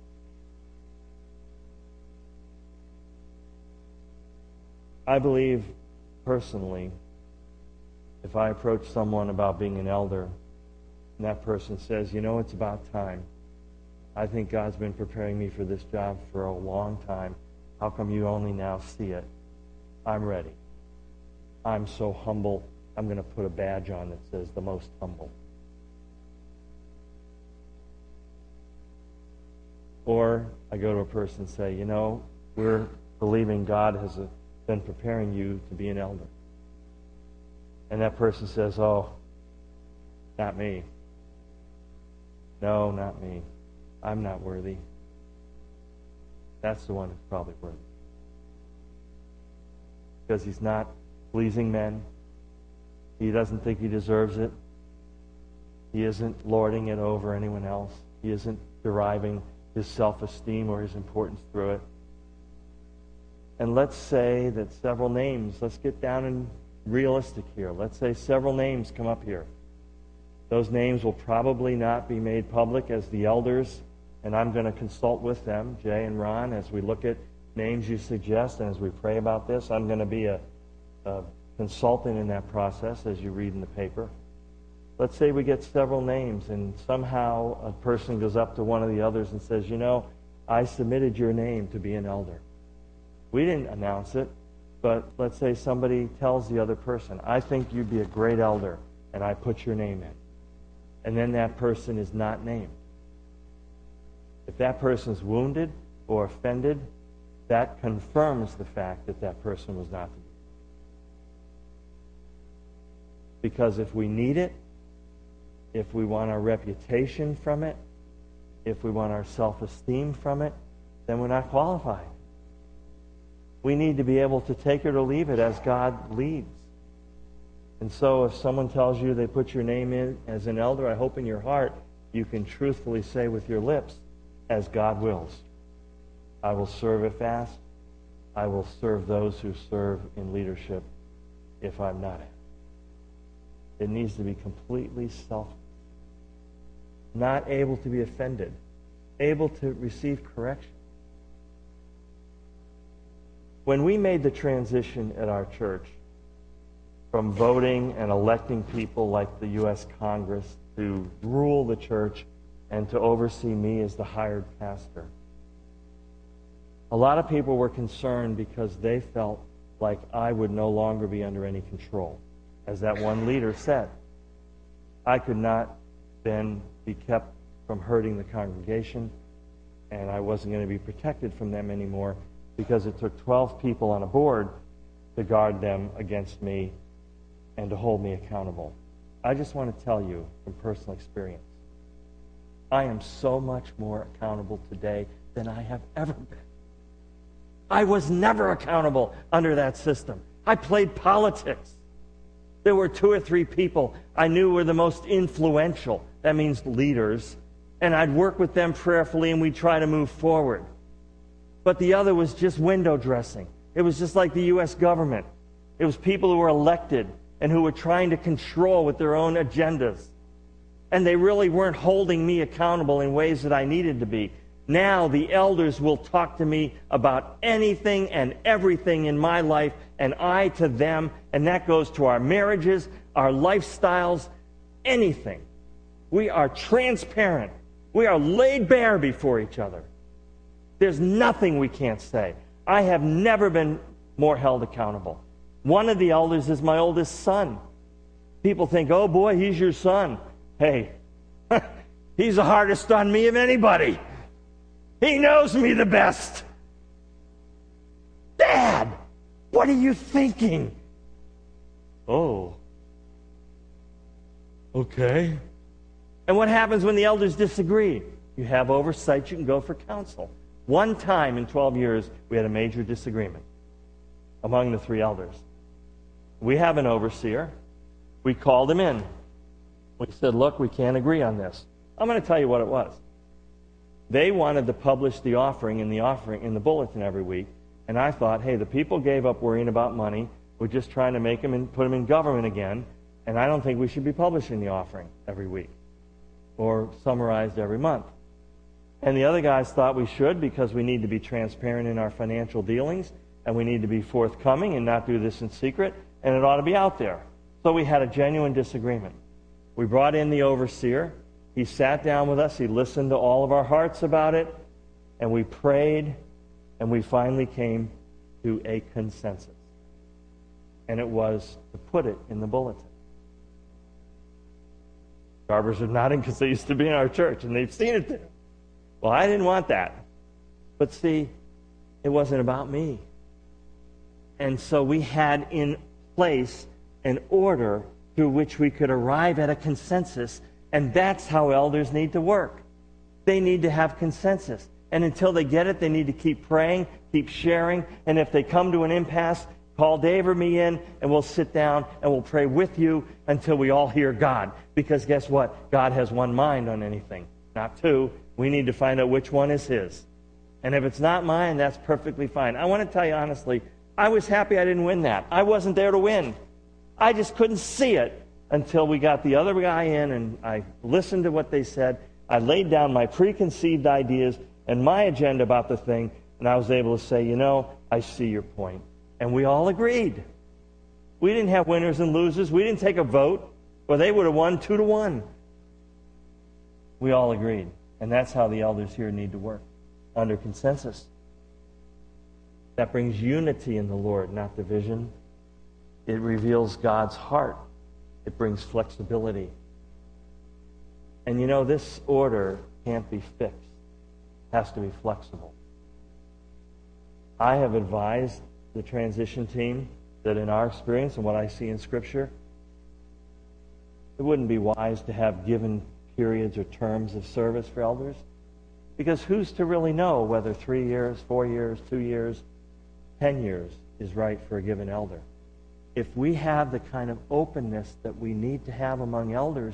I believe personally, if I approach someone about being an elder, and that person says, you know, it's about time. I think God's been preparing me for this job for a long time. How come you only now see it? I'm ready. I'm so humble, I'm going to put a badge on that says the most humble. Or I go to a person and say, you know, we're believing God has been preparing you to be an elder. And that person says, oh, not me. No, not me. I'm not worthy. That's the one who's probably worthy. Because he's not pleasing men. He doesn't think he deserves it. He isn't lording it over anyone else. He isn't deriving his self-esteem or his importance through it. And let's say that several names, let's get down and realistic here. Let's say several names come up here. Those names will probably not be made public as the elders, and I'm going to consult with them, Jay and Ron, as we look at names you suggest and as we pray about this. I'm going to be a, a consultant in that process as you read in the paper. Let's say we get several names, and somehow a person goes up to one of the others and says, you know, I submitted your name to be an elder. We didn't announce it, but let's say somebody tells the other person, I think you'd be a great elder, and I put your name in. And then that person is not named. If that person is wounded or offended, that confirms the fact that that person was not. Because if we need it, if we want our reputation from it, if we want our self-esteem from it, then we're not qualified. We need to be able to take it or leave it as God leads. And so if someone tells you they put your name in as an elder, I hope in your heart you can truthfully say with your lips, as God wills. I will serve if asked. I will serve those who serve in leadership if I'm not asked. It needs to be completely selfless. Not able to be offended. Able to receive correction. When we made the transition at our church from voting and electing people like the U S Congress to rule the church and to oversee me as the hired pastor, a lot of people were concerned because they felt like I would no longer be under any control. As that one leader said, I could not then be kept from hurting the congregation, and I wasn't going to be protected from them anymore because it took twelve people on a board to guard them against me and to hold me accountable. I just want to tell you from personal experience, I am so much more accountable today than I have ever been. I was never accountable under that system. I played politics. There were two or three people I knew were the most influential. That means leaders. And I'd work with them prayerfully and we'd try to move forward. But the other was just window dressing. It was just like the U S government. It was people who were elected and who were trying to control with their own agendas. And they really weren't holding me accountable in ways that I needed to be. Now the elders will talk to me about anything and everything in my life, and I to them, and that goes to our marriages, our lifestyles, anything. We are transparent. We are laid bare before each other. There's nothing we can't say. I have never been more held accountable. One of the elders is my oldest son. People think, oh boy, he's your son. Hey, he's the hardest on me of anybody. He knows me the best. Dad, what are you thinking? Oh, okay. And what happens when the elders disagree? You have oversight, you can go for counsel. One time in twelve years, we had a major disagreement among the three elders. We have an overseer. We called him in. We said, look, we can't agree on this. I'm going to tell you what it was. They wanted to publish the offering in the offering in the bulletin every week, and I thought, hey, the people gave up worrying about money. We're just trying to make them and put them in government again, and I don't think we should be publishing the offering every week or summarized every month. And the other guys thought we should because we need to be transparent in our financial dealings, and we need to be forthcoming and not do this in secret, and it ought to be out there. So we had a genuine disagreement. We brought in the overseer. He sat down with us. He listened to all of our hearts about it, and we prayed, and we finally came to a consensus. And it was to put it in the bulletin. Garbers are nodding because they used to be in our church, and they've seen it there. Well, I didn't want that. But see, it wasn't about me. And so we had in place an order through which we could arrive at a consensus, and that's how elders need to work. They need to have consensus. And until they get it, they need to keep praying, keep sharing, and if they come to an impasse, call Dave or me in, and we'll sit down and we'll pray with you until we all hear God. Because guess what? God has one mind on anything, not two. We need to find out which one is His. And if it's not mine, that's perfectly fine. I want to tell you honestly, I was happy I didn't win that. I wasn't there to win. I just couldn't see it until we got the other guy in and I listened to what they said. I laid down my preconceived ideas and my agenda about the thing, and I was able to say, you know, I see your point. And we all agreed. We didn't have winners and losers. We didn't take a vote, or they would have won two to one. We all agreed. And that's how the elders here need to work, under consensus. That brings unity in the Lord, not division. It reveals God's heart. It brings flexibility. And you know, this order can't be fixed. It has to be flexible. I have advised the transition team that in our experience and what I see in Scripture, it wouldn't be wise to have given periods or terms of service for elders, because who's to really know whether three years, four years, two years, ten years is right for a given elder? If we have the kind of openness that we need to have among elders,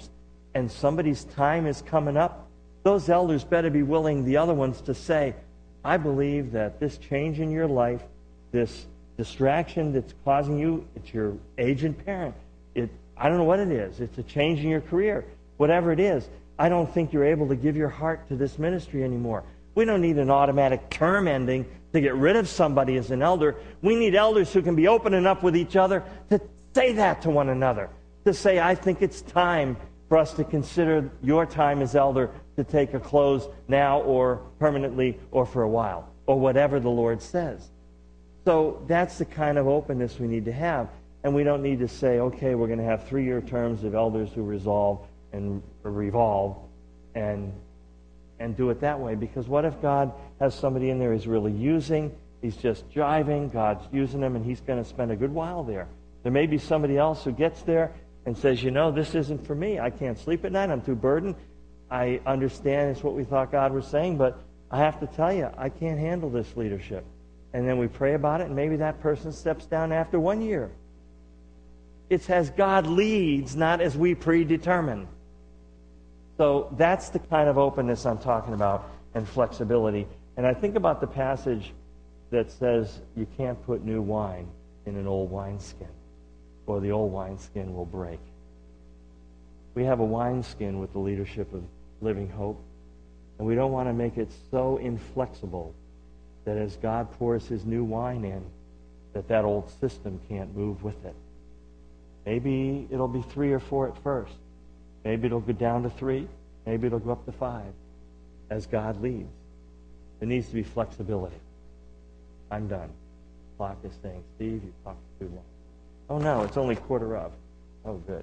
and somebody's time is coming up, those elders better be willing, the other ones, to say, I believe that this change in your life, this distraction that's causing you, it's your aging parent. It, I don't know what it is. It's a change in your career. Whatever it is, I don't think you're able to give your heart to this ministry anymore. We don't need an automatic term ending to get rid of somebody as an elder. We need elders who can be open enough with each other to say that to one another, to say, I think it's time for us to consider your time as elder to take a close now or permanently or for a while, or whatever the Lord says. So that's the kind of openness we need to have. And we don't need to say, okay, we're going to have three-year terms of elders who resolve and revolve and and do it that way. Because what if God has somebody in there he's really using, he's just jiving, God's using him, and he's going to spend a good while there. There may be somebody else who gets there and says, you know, this isn't for me. I can't sleep at night. I'm too burdened. I understand it's what we thought God was saying, but I have to tell you, I can't handle this leadership. And then we pray about it, and maybe that person steps down after one year. It's as God leads, not as we predetermine. So that's the kind of openness I'm talking about, and flexibility. And I think about the passage that says you can't put new wine in an old wineskin, or the old wineskin will break. We have a wineskin with the leadership of Living Hope, and we don't want to make it so inflexible that as God pours his new wine in, that that old system can't move with it. Maybe it'll be three or four at first. Maybe it'll go down to three. Maybe it'll go up to five as God leads. There needs to be flexibility. I'm done. The clock is saying, Steve, you talked too long. Oh, no, it's only quarter of. Oh, good.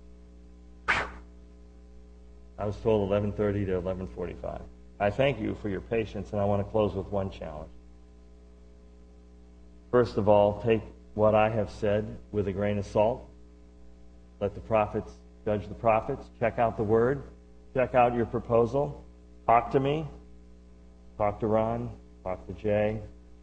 I was told eleven thirty to eleven forty-five. I thank you for your patience, and I want to close with one challenge. First of all, take what I have said with a grain of salt. Let the prophets judge the prophets. Check out the Word. Check out your proposal. Talk to me. Talk to Ron. Talk to Jay.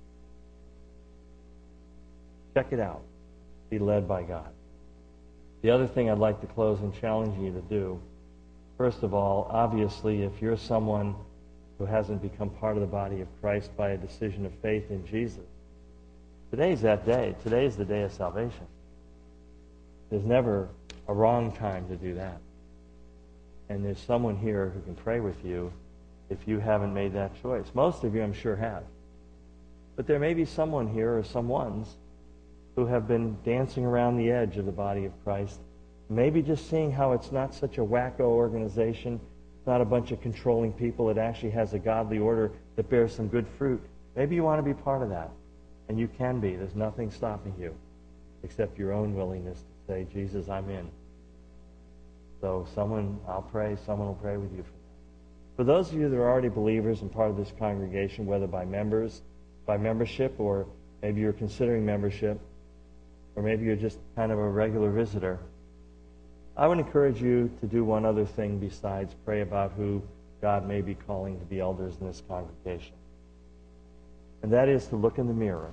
Check it out. Be led by God. The other thing I'd like to close and challenge you to do, first of all, obviously, if you're someone who hasn't become part of the body of Christ by a decision of faith in Jesus, today's that day. Today's the day of salvation. There's never a wrong time to do that. And there's someone here who can pray with you if you haven't made that choice. Most of you, I'm sure, have. But there may be someone here or someones who have been dancing around the edge of the body of Christ, maybe just seeing how it's not such a wacko organization, not a bunch of controlling people. It actually has a godly order that bears some good fruit. Maybe you want to be part of that. And you can be. There's nothing stopping you except your own willingness to say, Jesus, I'm in. So someone, I'll pray, someone will pray with you for that. For those of you that are already believers and part of this congregation, whether by members, by membership, or maybe you're considering membership, or maybe you're just kind of a regular visitor, I would encourage you to do one other thing besides pray about who God may be calling to be elders in this congregation. And that is to look in the mirror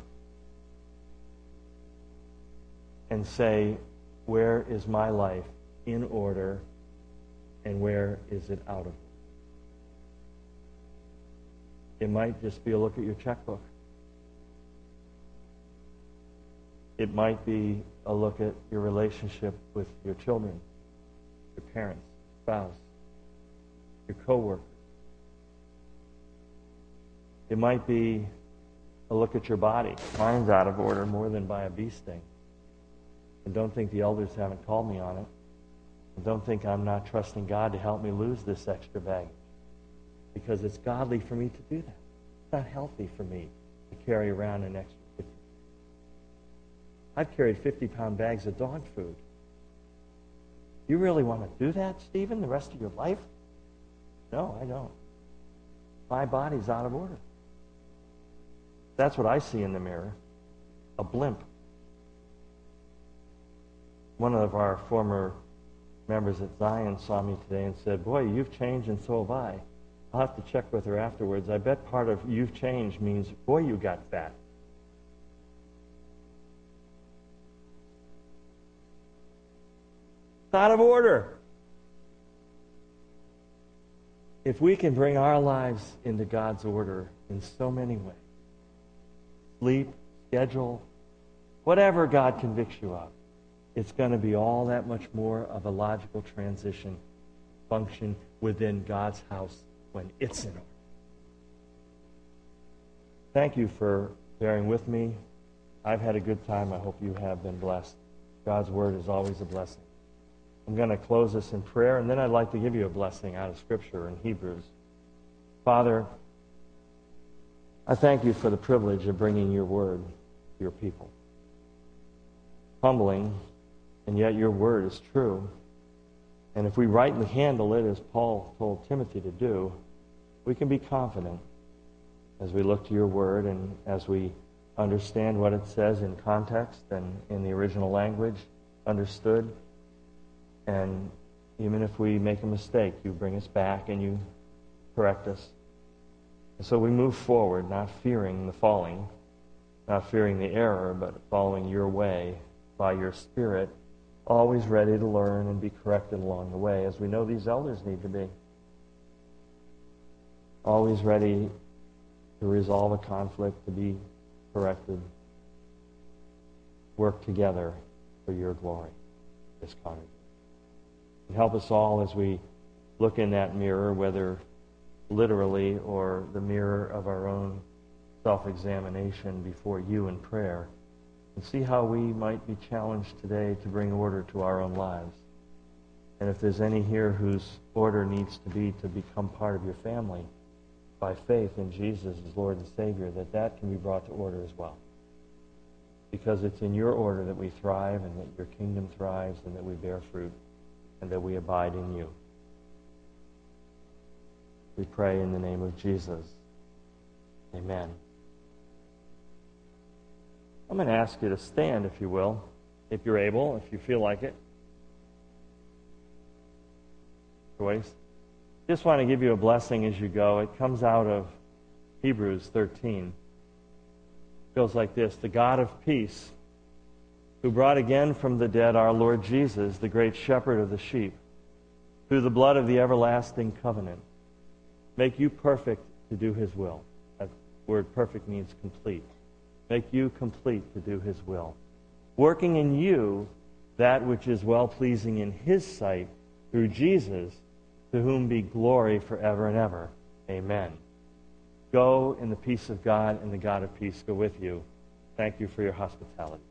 and say, where is my life in order and where is it out of order? It might just be a look at your checkbook. It might be a look at your relationship with your children, your parents, spouse, your coworkers. It might be a look at your body. Mine's out of order more than by a bee sting. And don't think the elders haven't called me on it. And don't think I'm not trusting God to help me lose this extra baggage. Because it's godly for me to do that. It's not healthy for me to carry around an extra fifty. I've carried fifty-pound bags of dog food. You really want to do that, Stephen, the rest of your life? No, I don't. My body's out of order. That's what I see in the mirror. A blimp. One of our former members at Zion saw me today and said, boy, you've changed and so have I. I'll have to check with her afterwards. I bet part of you've changed means, boy, you got fat. It's out of order. if we can bring our lives into God's order in so many ways, sleep, schedule, whatever God convicts you of, it's going to be all that much more of a logical transition function within God's house when it's in order. Thank you for bearing with me. I've had a good time. I hope you have been blessed. God's word is always a blessing. I'm going to close this in prayer, and then I'd like to give you a blessing out of Scripture in Hebrews. Father, I thank you for the privilege of bringing your word to your people. Humbling, and yet your word is true. And if we rightly handle it, as Paul told Timothy to do, we can be confident as we look to your word and as we understand what it says in context and in the original language, understood. And even if we make a mistake, you bring us back and you correct us. And so we move forward, not fearing the falling, not fearing the error, but following your way by your Spirit, always ready to learn and be corrected along the way, as we know these elders need to be. Always ready to resolve a conflict, to be corrected. Work together for your glory, this congregation. And help us all as we look in that mirror, whether literally or the mirror of our own self-examination before you in prayer, and see how we might be challenged today to bring order to our own lives. And if there's any here whose order needs to be to become part of your family by faith in Jesus as Lord and Savior, that that can be brought to order as well. Because it's in your order that we thrive and that your kingdom thrives and that we bear fruit and that we abide in you. We pray in the name of Jesus. Amen. I'm going to ask you to stand, if you will, if you're able, if you feel like it. Joyce, just want to give you a blessing as you go. It comes out of Hebrews thirteen. It goes like this: the God of peace, who brought again from the dead our Lord Jesus, the great shepherd of the sheep, through the blood of the everlasting covenant, make you perfect to do his will. That word perfect means complete. Make you complete to do his will, working in you that which is well-pleasing in his sight through Jesus, to whom be glory forever and ever. Amen. Go in the peace of God, and the God of peace go with you. Thank you for your hospitality.